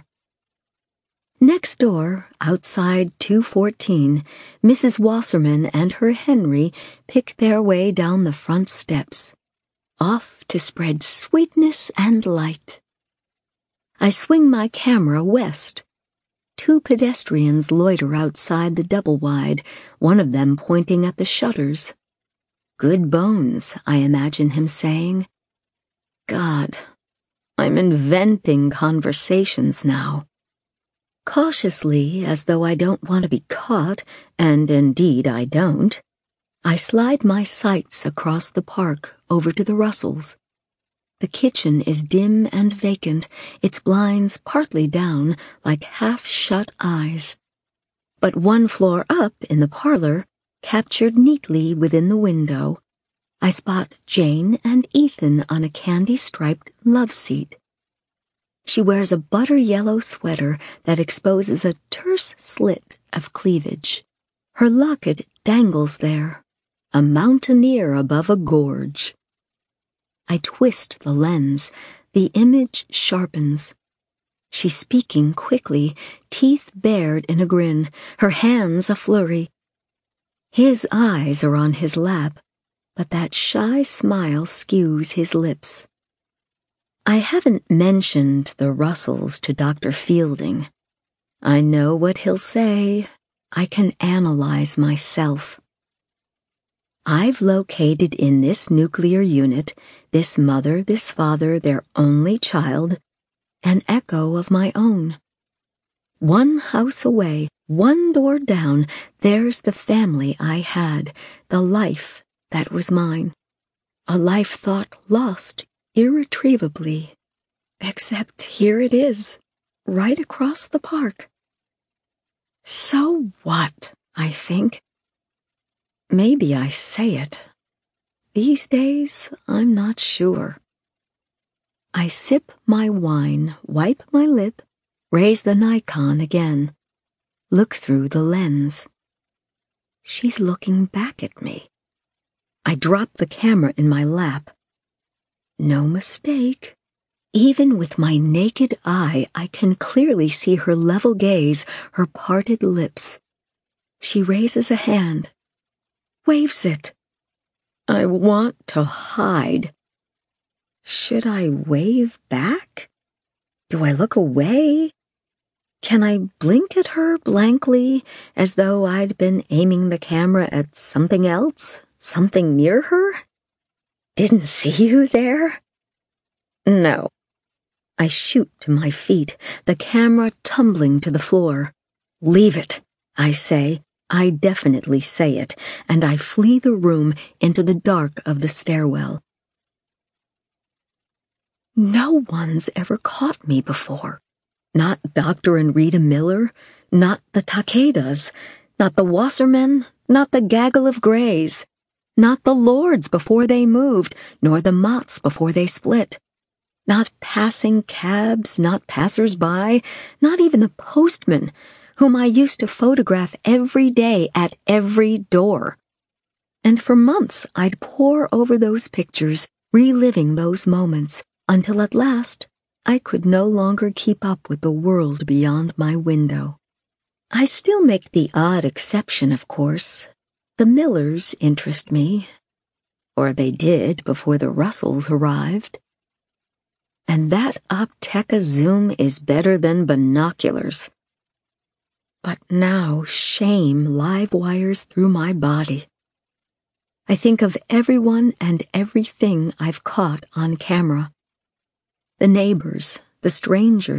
Next door, outside two fourteen, Missus Wasserman and her Henry pick their way down the front steps, off to spread sweetness and light. I swing my camera west. Two pedestrians loiter outside the double-wide, one of them pointing at the shutters. Good bones, I imagine him saying. God, I'm inventing conversations now. Cautiously, as though I don't want to be caught, and indeed I don't, I slide my sights across the park over to the Russells. The kitchen is dim and vacant, its blinds partly down like half-shut eyes. But one floor up in the parlor, captured neatly within the window, I spot Jane and Ethan on a candy-striped love seat. She wears a butter-yellow sweater that exposes a terse slit of cleavage. Her locket dangles there, a mountaineer above a gorge. I twist the lens. The image sharpens. She's speaking quickly, teeth bared in a grin, her hands a flurry. His eyes are on his lap, but that shy smile skews his lips. I haven't mentioned the Russells to Doctor Fielding. I know what he'll say. I can analyze myself. I've located in this nuclear unit, this mother, this father, their only child, an echo of my own. One house away, one door down, there's the family I had, the life that was mine. A life thought lost irretrievably. Except here it is, right across the park. So what, I think. Maybe I say it. These days, I'm not sure. I sip my wine, wipe my lip, raise the Nikon again, look through the lens. She's looking back at me. I drop the camera in my lap. No mistake. Even with my naked eye, I can clearly see her level gaze, her parted lips. She raises a hand. Waves it. I want to hide. Should I wave back? Do I look away? Can I blink at her blankly, as though I'd been aiming the camera at something else, something near her? Didn't see you there? No. I shoot to my feet, the camera tumbling to the floor. Leave it, I say. I definitely say it, and I flee the room into the dark of the stairwell. No one's ever caught me before. Not Doctor and Rita Miller, not the Takedas, not the Wassermen, not the gaggle of Greys, not the Lords before they moved, nor the Motts before they split. Not passing cabs, not passers-by, not even the postman, whom I used to photograph every day at every door. And for months I'd pore over those pictures, reliving those moments, until at last I could no longer keep up with the world beyond my window. I still make the odd exception, of course. The Millers interest me. Or they did before the Russells arrived. And that Opteka zoom is better than binoculars. But now shame live wires through my body. I think of everyone and everything I've caught on camera. The neighbors, the strangers,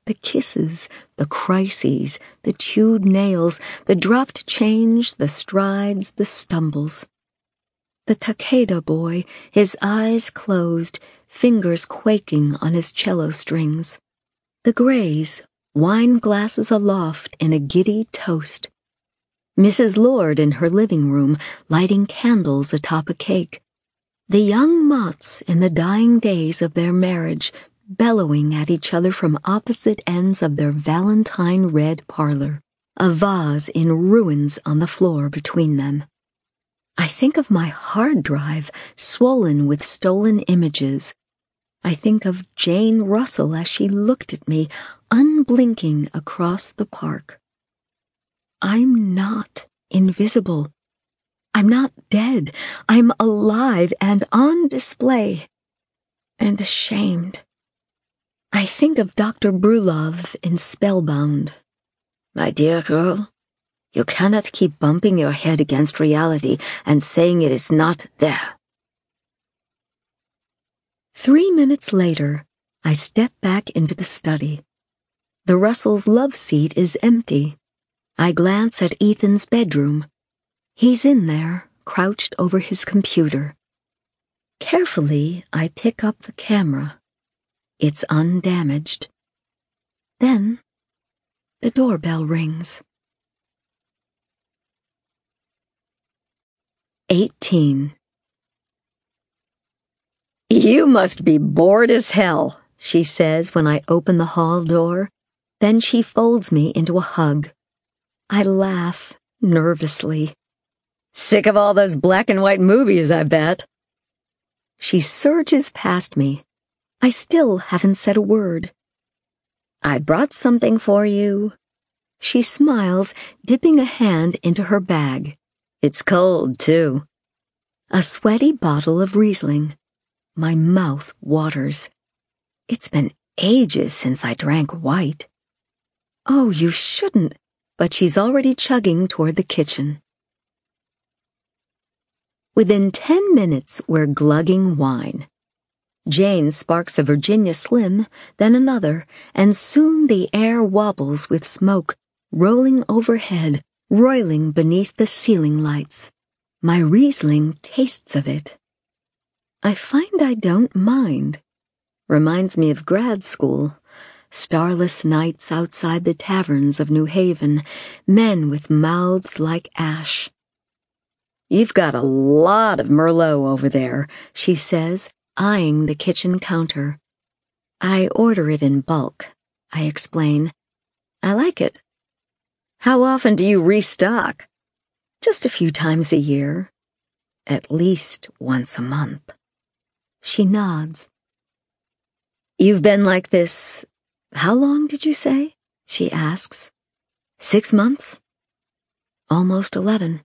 The kisses, the crises, the chewed nails, the dropped change, the strides, the stumbles. The Takeda boy, his eyes closed, fingers quaking on his cello strings. The Greys, wine glasses aloft in a giddy toast. Missus Lord in her living room, lighting candles atop a cake. The young Motts in the dying days of their marriage, bellowing at each other from opposite ends of their valentine red parlor, a vase in ruins on the floor between them. I think of my hard drive, swollen with stolen images. I think of Jane Russell as she looked at me, unblinking across the park. I'm not invisible. I'm not dead. I'm alive and on display. And ashamed. I think of Doctor Brulov in Spellbound. My dear girl, you cannot keep bumping your head against reality and saying it is not there. Three minutes later, I step back into the study. The Russells' love seat is empty. I glance at Ethan's bedroom. He's in there, crouched over his computer. Carefully, I pick up the camera. It's undamaged. Then, the doorbell rings. Eighteen. You must be bored as hell, she says when I open the hall door. Then she folds me into a hug. I laugh nervously. Sick of all those black and white movies, I bet. She surges past me. I still haven't said a word. I brought something for you. She smiles, dipping a hand into her bag. It's cold, too. A sweaty bottle of Riesling. My mouth waters. It's been ages since I drank white. Oh, you shouldn't. But she's already chugging toward the kitchen. Within ten minutes, we're glugging wine. Jane sparks a Virginia Slim, then another, and soon the air wobbles with smoke, rolling overhead, roiling beneath the ceiling lights. My Riesling tastes of it. I find I don't mind. Reminds me of grad school. Starless nights outside the taverns of New Haven, men with mouths like ash. You've got a lot of Merlot over there, she says, eyeing the kitchen counter. I order it in bulk, I explain. I like it. How often do you restock? Just a few times a year. At least once a month. She nods. You've been like this... How long did you say? She asks. Six months? Almost eleven.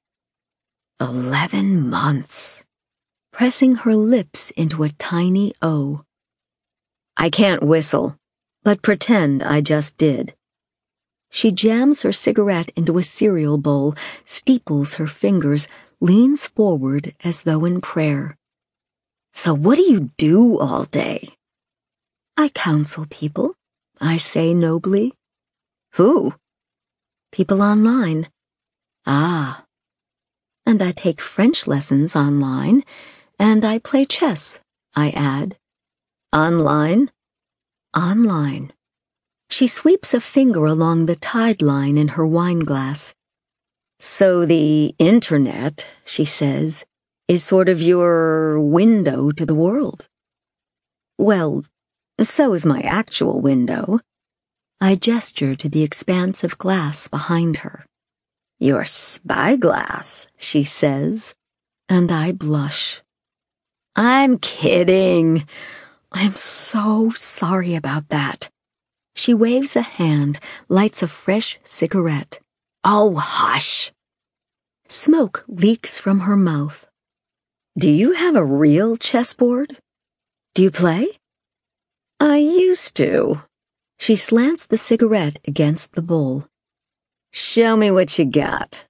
Eleven months. Pressing her lips into a tiny O. I can't whistle, but pretend I just did. She jams her cigarette into a cereal bowl, steeples her fingers, leans forward as though in prayer. So what do you do all day? I counsel people. I say nobly. Who? People online. Ah. And I take French lessons online, and I play chess, I add. Online? Online. She sweeps a finger along the tide line in her wine glass. So the internet, she says, is sort of your window to the world. Well, so is my actual window. I gesture to the expanse of glass behind her. Your spyglass, she says, and I blush. I'm kidding. I'm so sorry about that. She waves a hand, lights a fresh cigarette. Oh, hush. Smoke leaks from her mouth. Do you have a real chessboard? Do you play? I used to. She slants the cigarette against the bowl. Show me what you got.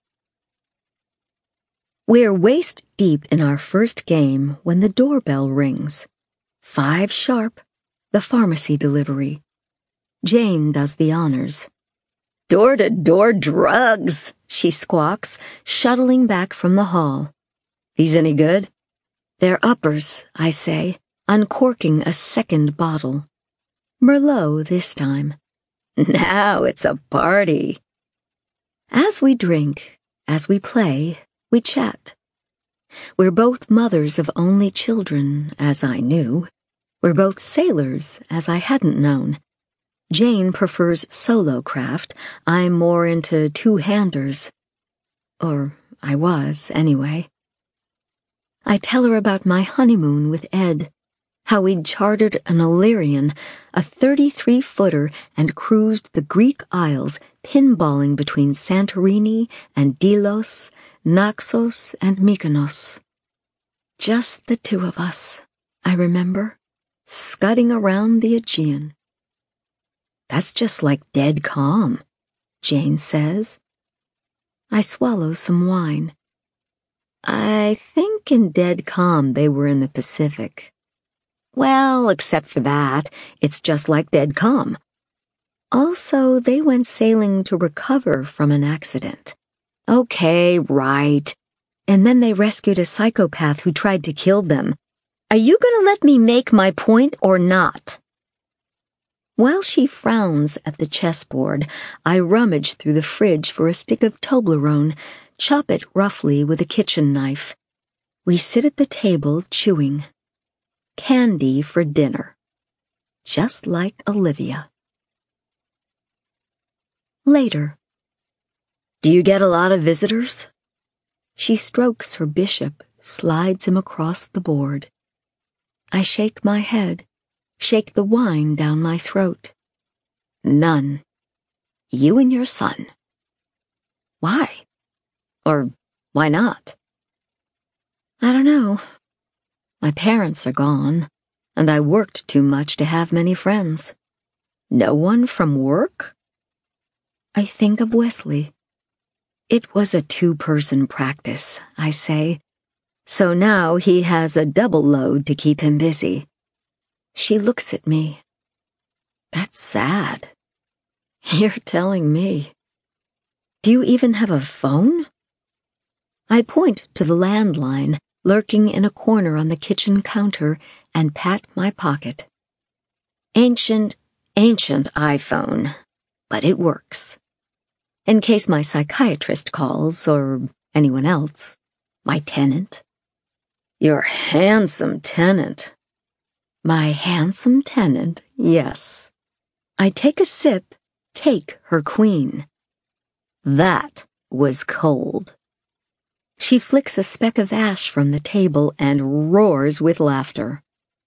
We're waist deep in our first game when the doorbell rings. Five sharp, the pharmacy delivery. Jane does the honors. Door-to-door drugs, she squawks, shuttling back from the hall. These any good? They're uppers, I say, uncorking a second bottle. Merlot this time. Now it's a party. As we drink, as we play, we chat. We're both mothers of only children, as I knew. We're both sailors, as I hadn't known. Jane prefers solo craft. I'm more into two-handers. Or I was, anyway. I tell her about my honeymoon with Ed, how we'd chartered an Illyrian, a thirty-three-footer, and cruised the Greek Isles, pinballing between Santorini and Delos, Naxos and Mykonos. Just the two of us, I remember, scudding around the Aegean. That's just like dead calm, Jane says. I swallow some wine. I think in dead calm they were in the Pacific. Well, except for that, it's just like dead calm. Also, they went sailing to recover from an accident. Okay, right. And then they rescued a psychopath who tried to kill them. Are you going to let me make my point or not? While she frowns at the chessboard, I rummage through the fridge for a stick of Toblerone, chop it roughly with a kitchen knife. We sit at the table chewing. Candy for dinner. Just like Olivia. Later. Do you get a lot of visitors? She strokes her bishop, slides him across the board. I shake my head, shake the wine down my throat. None. You and your son. Why? Or why not? I don't know. My parents are gone, and I worked too much to have many friends. No one from work? I think of Wesley. It was a two-person practice, I say, so now he has a double load to keep him busy. She looks at me. That's sad. You're telling me. Do you even have a phone? I point to the landline, lurking in a corner on the kitchen counter, and pat my pocket. Ancient, ancient iPhone, but it works. In case my psychiatrist calls, or anyone else, my tenant. Your handsome tenant. My handsome tenant, yes. I take a sip, take her queen. That was cold. She flicks a speck of ash from the table and roars with laughter.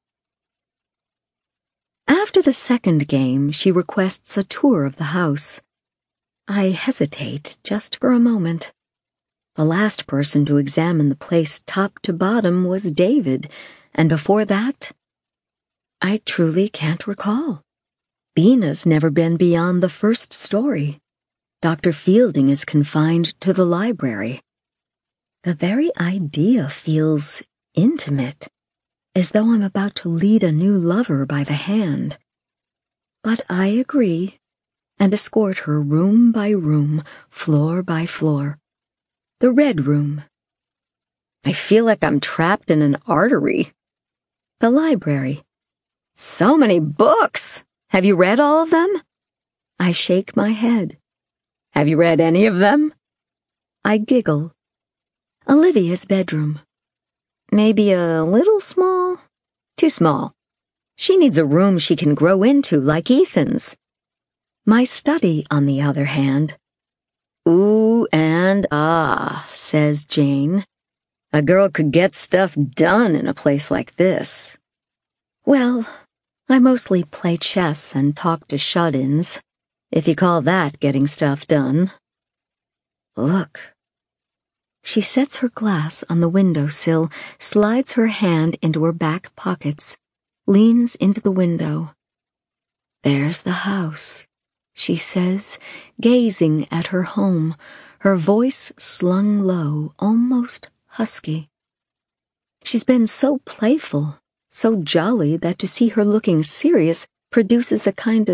After the second game, she requests a tour of the house. I hesitate just for a moment. The last person to examine the place top to bottom was David, and before that, I truly can't recall. Bina's never been beyond the first story. Doctor Fielding is confined to the library. The very idea feels intimate, as though I'm about to lead a new lover by the hand. But I agree, and escort her room by room, floor by floor. The red room. I feel like I'm trapped in an artery. The library. So many books! Have you read all of them? I shake my head. Have you read any of them? I giggle. Olivia's bedroom. Maybe a little small? Too small. She needs a room she can grow into like Ethan's. My study, on the other hand. Ooh and ah, says Jane. A girl could get stuff done in a place like this. Well, I mostly play chess and talk to shut-ins, if you call that getting stuff done. Look. She sets her glass on the windowsill, slides her hand into her back pockets, leans into the window. There's the house, she says, gazing at her home, her voice slung low, almost husky. She's been so playful, so jolly that to see her looking serious produces a kind of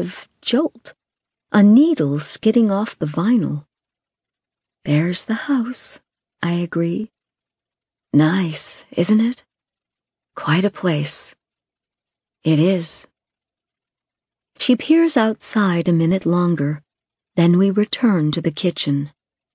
jolt, a needle skidding off the vinyl. There's the house, I agree. Nice, isn't it? Quite a place. It is. She peers outside a minute longer, then we return to the kitchen.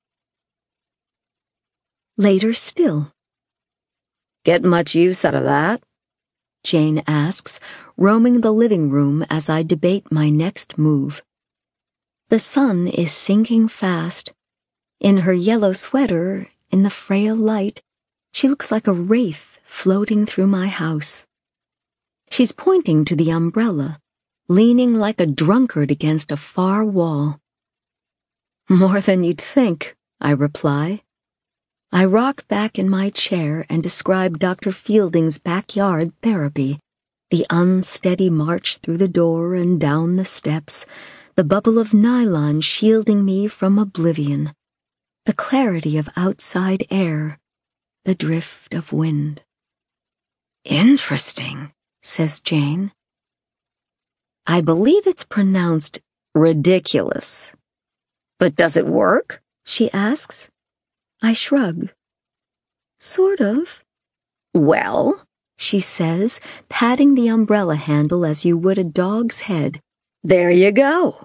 Later still. Get much use out of that? Jane asks, roaming the living room as I debate my next move. The sun is sinking fast. In her yellow sweater, in the frail light, she looks like a wraith floating through my house. She's pointing to the umbrella, leaning like a drunkard against a far wall. More than you'd think, I reply. I rock back in my chair and describe Doctor Fielding's backyard therapy, the unsteady march through the door and down the steps, the bubble of nylon shielding me from oblivion, the clarity of outside air, the drift of wind. Interesting, says Jane. I believe it's pronounced ridiculous. But does it work? She asks. I shrug. Sort of. Well, she says, patting the umbrella handle as you would a dog's head. There you go.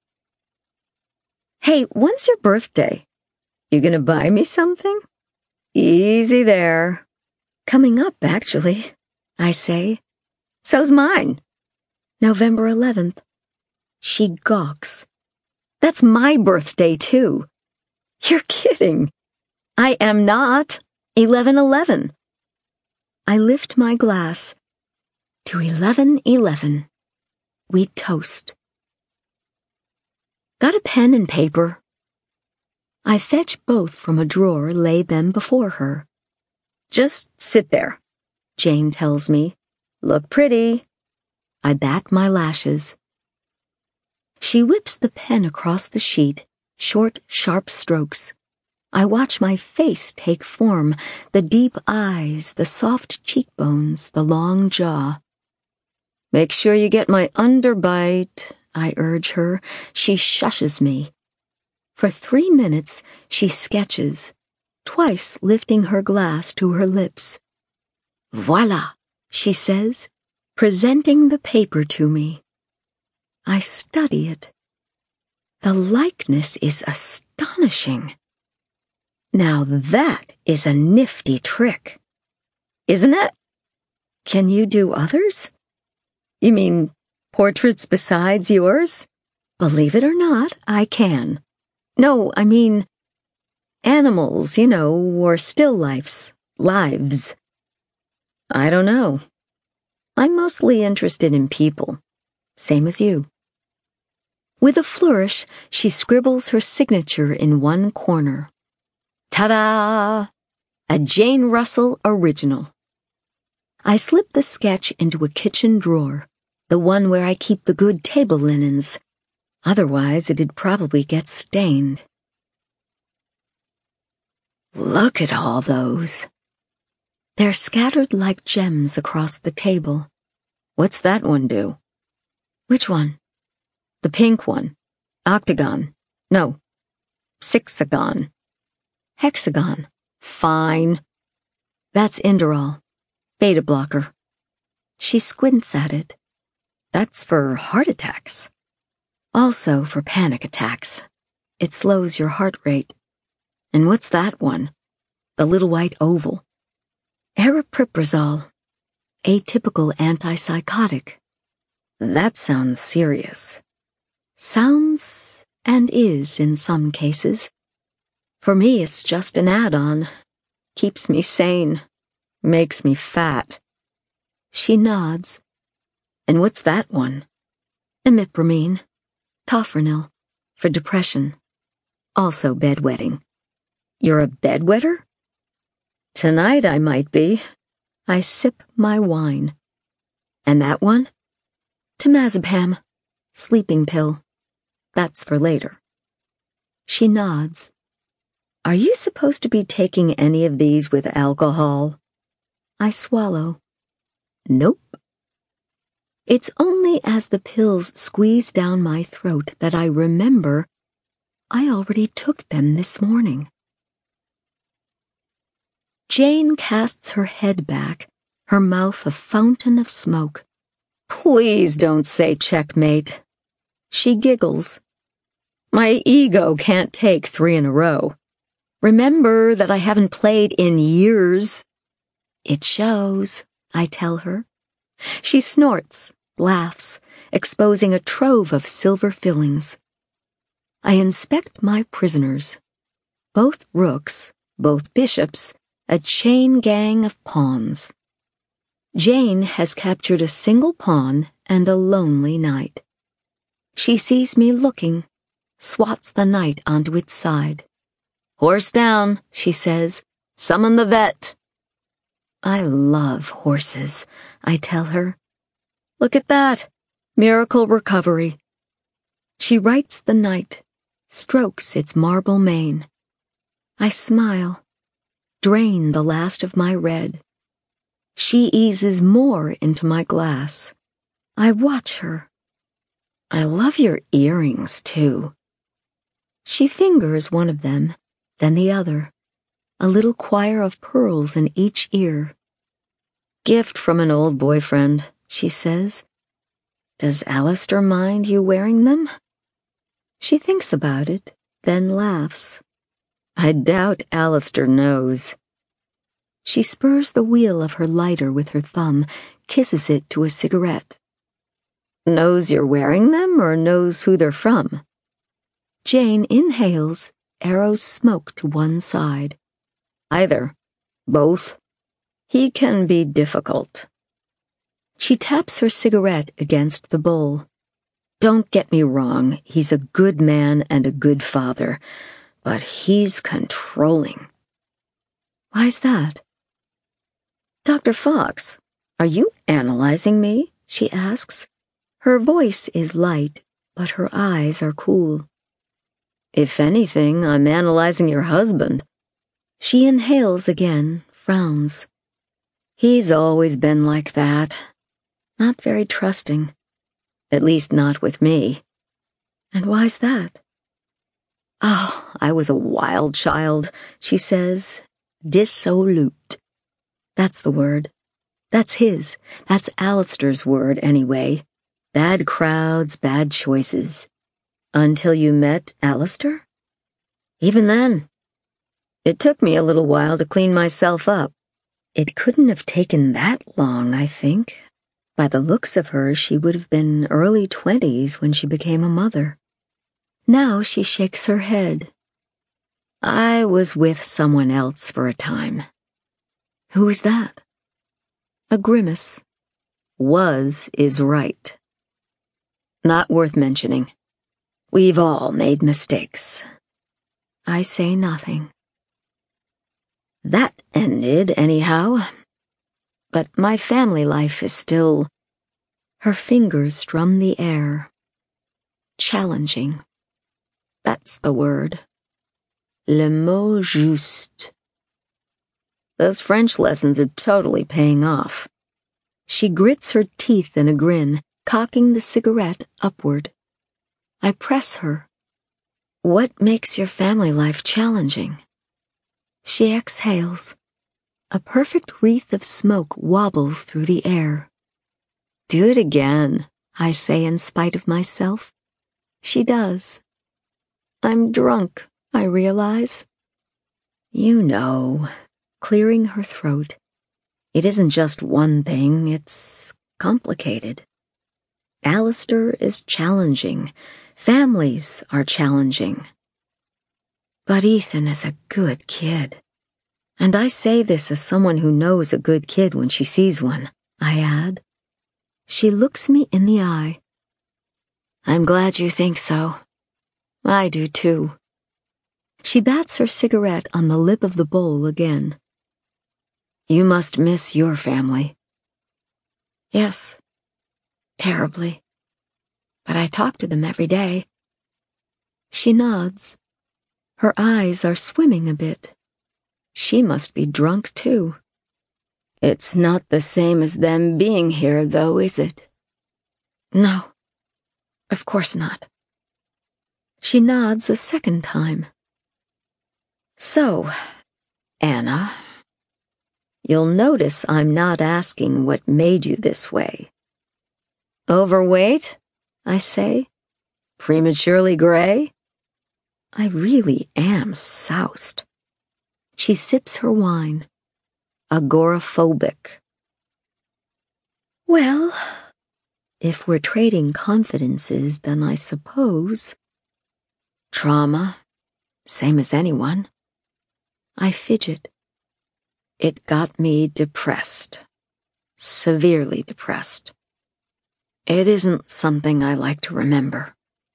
Hey, when's your birthday? You gonna buy me something? Easy there. Coming up, actually, I say. So's mine. November eleventh. She gawks. That's my birthday, too. You're kidding. I am not. eleven eleven. I lift my glass. To eleven eleven. We toast. Got a pen and paper? I fetch both from a drawer, lay them before her. Just sit there, Jane tells me. Look pretty. I bat my lashes. She whips the pen across the sheet, short, sharp strokes. I watch my face take form, the deep eyes, the soft cheekbones, the long jaw. Make sure you get my underbite, I urge her. She shushes me. For three minutes, she sketches, twice lifting her glass to her lips. Voila, she says, presenting the paper to me. I study it. The likeness is astonishing. Now that is a nifty trick, isn't it? Can you do others? You mean portraits besides yours? Believe it or not, I can. No, I mean animals, you know, or still lifes, lives. I don't know. I'm mostly interested in people, same as you. With a flourish, she scribbles her signature in one corner. Ta-da! A Jane Russell original. I slip the sketch into a kitchen drawer, the one where I keep the good table linens. Otherwise, it'd probably get stained. Look at all those. They're scattered like gems across the table. What's that one do? Which one? The pink one. Octagon. No. Sixagon. Hexagon. Fine. That's Inderal. Beta blocker. She squints at it. That's for heart attacks. Also for panic attacks. It slows your heart rate. And what's that one? The little white oval. Aripiprazole. Atypical antipsychotic. That sounds serious. Sounds and is in some cases. For me, it's just an add-on. Keeps me sane. Makes me fat. She nods. And what's that one? Imipramine. Tofranil. For depression. Also bedwetting. You're a bedwetter? Tonight I might be. I sip my wine. And that one? Temazepam. Sleeping pill. That's for later. She nods. Are you supposed to be taking any of these with alcohol? I swallow. Nope. It's only as the pills squeeze down my throat that I remember I already took them this morning. Jane casts her head back, her mouth a fountain of smoke. Please don't say checkmate. She giggles. My ego can't take three in a row. Remember that I haven't played in years. It shows, I tell her. She snorts, laughs, exposing a trove of silver fillings. I inspect my prisoners. Both rooks, both bishops, a chain gang of pawns. Jane has captured a single pawn and a lonely knight. She sees me looking, swats the knight onto its side. Horse down, she says. Summon the vet. I love horses, I tell her. Look at that. Miracle recovery. She rights the knight, strokes its marble mane. I smile, drain the last of my red. She eases more into my glass. I watch her. I love your earrings, too. She fingers one of them, then the other, a little choir of pearls in each ear. Gift from an old boyfriend, she says. Does Alistair mind you wearing them? She thinks about it, then laughs. I doubt Alistair knows. She spurs the wheel of her lighter with her thumb, kisses it to a cigarette. Knows you're wearing them or knows who they're from? Jane inhales, arrows smoke to one side. Either. Both. He can be difficult. She taps her cigarette against the bowl. Don't get me wrong, he's a good man and a good father, but he's controlling. Why's that? Doctor Fox, are you analyzing me? She asks. Her voice is light, but her eyes are cool. If anything, I'm analyzing your husband. She inhales again, frowns. He's always been like that. Not very trusting. At least not with me. And why's that? Oh, I was a wild child, she says. Dissolute. That's the word. That's his. That's Alistair's word, anyway. Bad crowds, bad choices. Until you met Alistair? Even then. It took me a little while to clean myself up. It couldn't have taken that long, I think. By the looks of her, she would have been early twenties when she became a mother. Now she shakes her head. I was with someone else for a time. Who was that? A grimace. Was is right. Not worth mentioning. We've all made mistakes. I say nothing. That ended, anyhow. But my family life is still... Her fingers strum the air. Challenging. That's the word. Le mot juste. Those French lessons are totally paying off. She grits her teeth in a grin, cocking the cigarette upward. I press her. What makes your family life challenging? She exhales. A perfect wreath of smoke wobbles through the air. Do it again, I say in spite of myself. She does. I'm drunk, I realize. You know, clearing her throat. It isn't just one thing, it's complicated. Alistair is challenging. Families are challenging. But Ethan is a good kid. And I say this as someone who knows a good kid when she sees one, I add. She looks me in the eye. I'm glad you think so. I do too. She bats her cigarette on the lip of the bowl again. You must miss your family. Yes, terribly. But I talk to them every day. She nods. Her eyes are swimming a bit. She must be drunk too. It's not the same as them being here, though, is it? No, of course not. She nods a second time. So, Anna, you'll notice I'm not asking what made you this way. Overweight, I say? Prematurely gray? I really am soused. She sips her wine. Agoraphobic. Well, if we're trading confidences, then I suppose. Trauma, same as anyone. I fidget. It got me depressed. Severely depressed. It isn't something I like to remember.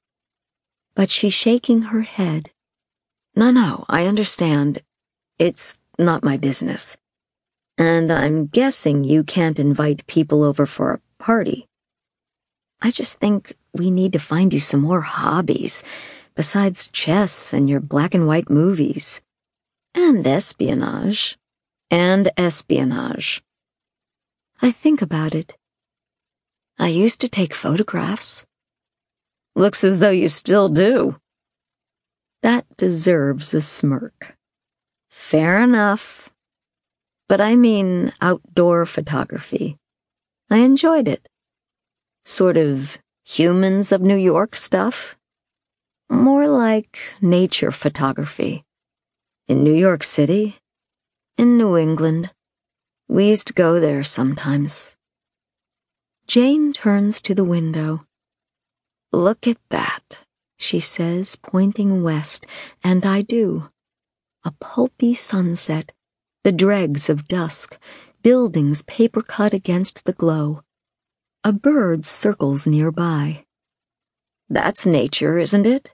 But she's shaking her head. No, no, I understand. It's not my business. And I'm guessing you can't invite people over for a party. I just think we need to find you some more hobbies, besides chess and your black and white movies. And espionage. And espionage. I think about it. I used to take photographs. Looks as though you still do. That deserves a smirk. Fair enough. But I mean outdoor photography. I enjoyed it. Sort of Humans of New York stuff. More like nature photography. In New York City. In New England. We used to go there sometimes. Jane turns to the window. Look at that, she says, pointing west, and I do. A pulpy sunset, the dregs of dusk, buildings paper-cut against the glow. A bird circles nearby. That's nature, isn't it?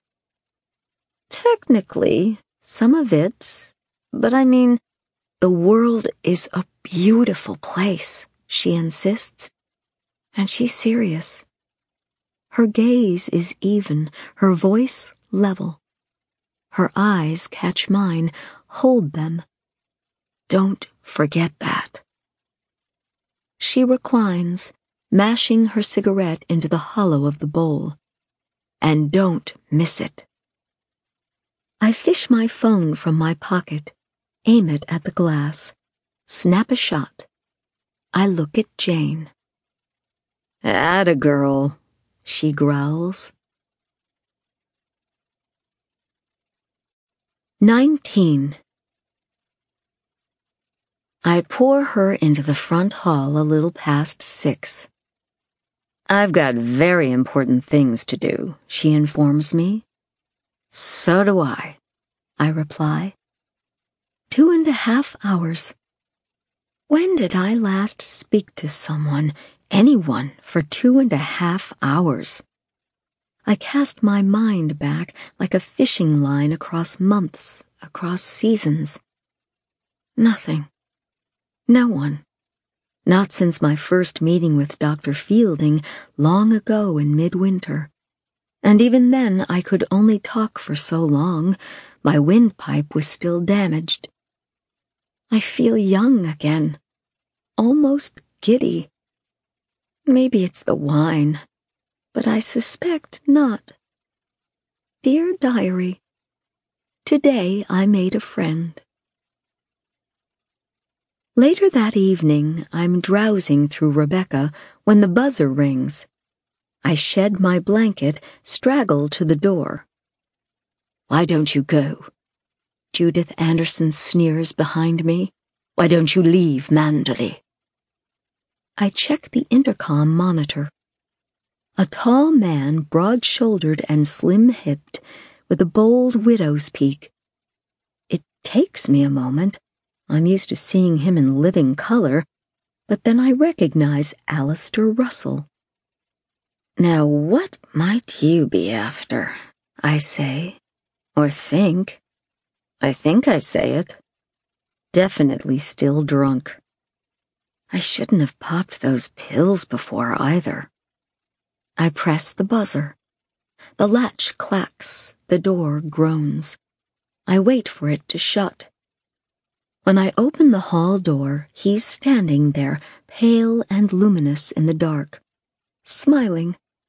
Technically, some of it, but I mean, the world is a beautiful place, she insists. And she's serious. Her gaze is even, her voice level. Her eyes catch mine, hold them. Don't forget that. She reclines, mashing her cigarette into the hollow of the bowl. And don't miss it. I fish my phone from my pocket, aim it at the glass, snap a shot. I look at Jane. Atta girl, she growls. Nineteen. I pour her into the front hall a little past six. I've got very important things to do, she informs me. So do I, I reply. Two and a half hours. When did I last speak to someone, anyone, for two and a half hours? I cast my mind back like a fishing line across months, across seasons. Nothing. No one. Not since my first meeting with Doctor Fielding long ago in midwinter. And even then I could only talk for so long. My windpipe was still damaged. I feel young again. Almost giddy. Maybe it's the wine, but I suspect not. Dear Diary, today I made a friend. Later that evening, I'm drowsing through Rebecca when the buzzer rings. I shed my blanket, straggle to the door. Why don't you go? Judith Anderson sneers behind me. Why don't you leave Manderley? I check the intercom monitor. A tall man, broad-shouldered and slim-hipped, with a bold widow's peak. It takes me a moment. I'm used to seeing him in living color, but then I recognize Alistair Russell. Now what might you be after? I say, or think. I think I say it. Definitely still drunk. I shouldn't have popped those pills before either. I press the buzzer. The latch clacks, the door groans. I wait for it to shut. When I open the hall door, he's standing there, pale and luminous in the dark, smiling,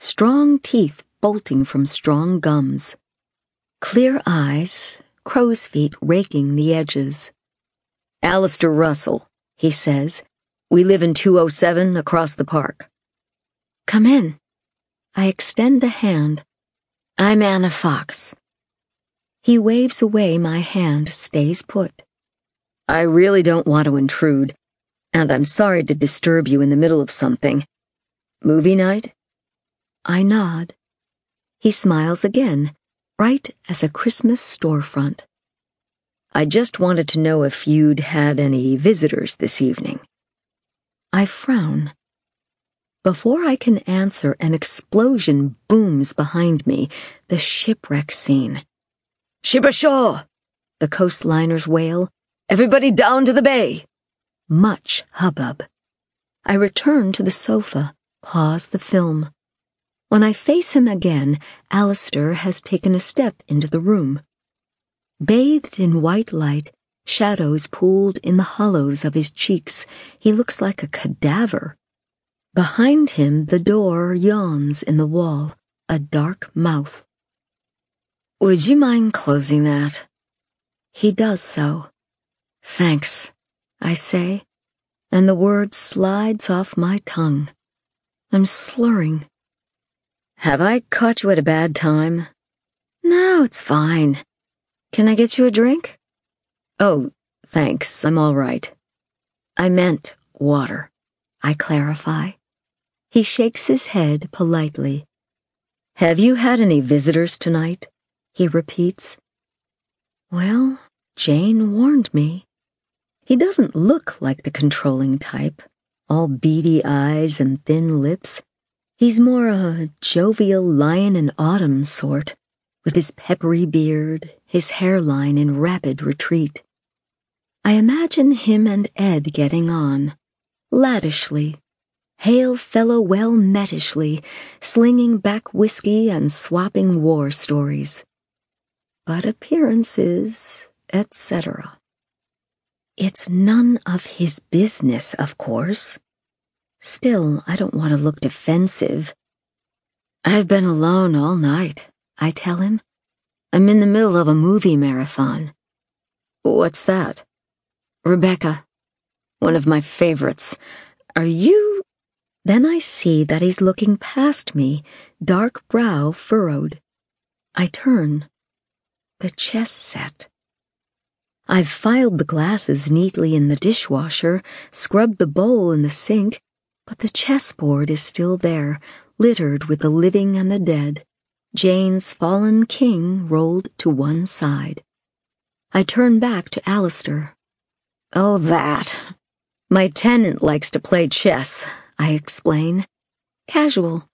strong teeth bolting from strong gums. Clear eyes, crow's feet raking the edges. Alistair Russell, he says. We live in two oh seven across the park. Come in. I extend a hand. I'm Anna Fox. He waves away my hand, stays put. I really don't want to intrude, and I'm sorry to disturb you in the middle of something. Movie night? I nod. He smiles again, bright as a Christmas storefront. I just wanted to know if you'd had any visitors this evening. I frown. Before I can answer, an explosion booms behind me, the shipwreck scene. Ship ashore! The coastliners wail. Everybody down to the bay! Much hubbub. I return to the sofa, pause the film. When I face him again, Alistair has taken a step into the room. Bathed in white light, shadows pooled in the hollows of his cheeks, he looks like a cadaver. Behind him, the door yawns in the wall, a dark mouth. Would you mind closing that? He does so. Thanks, I say, and the word slides off my tongue. I'm slurring. Have I caught you at a bad time? No, it's fine. Can I get you a drink? Oh, thanks, I'm all right. I meant water, I clarify. He shakes his head politely. Have you had any visitors tonight? He repeats. Well, Jane warned me. He doesn't look like the controlling type, all beady eyes and thin lips. He's more a jovial lion in autumn sort, with his peppery beard, his hairline in rapid retreat. I imagine him and Ed getting on, laddishly, hail fellow well metishly, slinging back whiskey and swapping war stories. But appearances, et cetera. It's none of his business, of course. Still, I don't want to look defensive. I've been alone all night, I tell him. I'm in the middle of a movie marathon. What's that? Rebecca. One of my favorites. Are you... Then I see that he's looking past me, dark brow furrowed. I turn. The chess set. I've filed the glasses neatly in the dishwasher, scrubbed the bowl in the sink, but the chessboard is still there, littered with the living and the dead, Jane's fallen king rolled to one side. I turn back to Alistair. Oh, that. My tenant likes to play chess, I explain. Casual.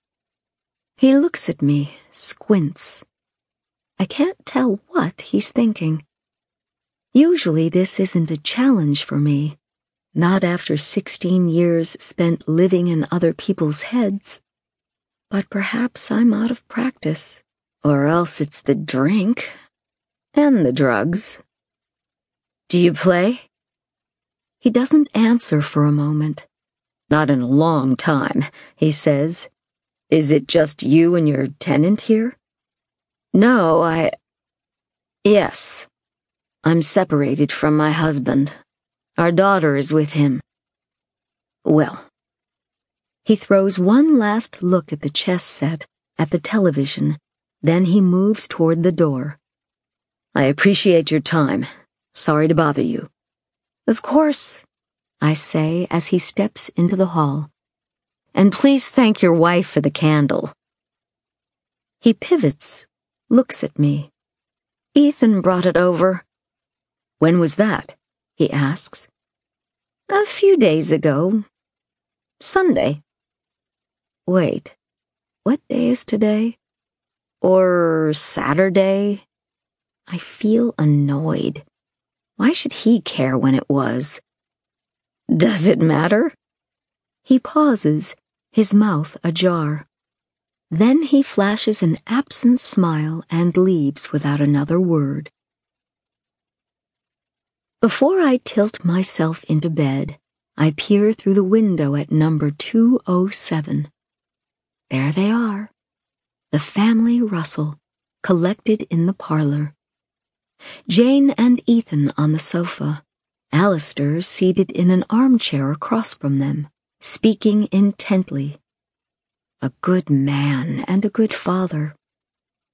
He looks at me, squints. I can't tell what he's thinking. Usually this isn't a challenge for me, not after sixteen years spent living in other people's heads. But perhaps I'm out of practice, or else it's the drink and the drugs. Do you play? He doesn't answer for a moment. Not in a long time, he says. Is it just you and your tenant here? No, I... Yes. I'm separated from my husband. Our daughter is with him. Well. He throws one last look at the chess set, at the television, then he moves toward the door. I appreciate your time. Sorry to bother you. Of course, I say as he steps into the hall. And please thank your wife for the candle. He pivots, looks at me. Ethan brought it over. When was that? He asks. A few days ago. Sunday. Wait, what day is today? Or Saturday? I feel annoyed. Why should he care when it was? Does it matter? He pauses, his mouth ajar. Then he flashes an absent smile and leaves without another word. Before I tilt myself into bed, I peer through the window at number two oh seven. There they are, The family Russell, collected in the parlor. Jane and Ethan on the sofa, Alistair seated in an armchair across from them, speaking intently. A good man and a good father.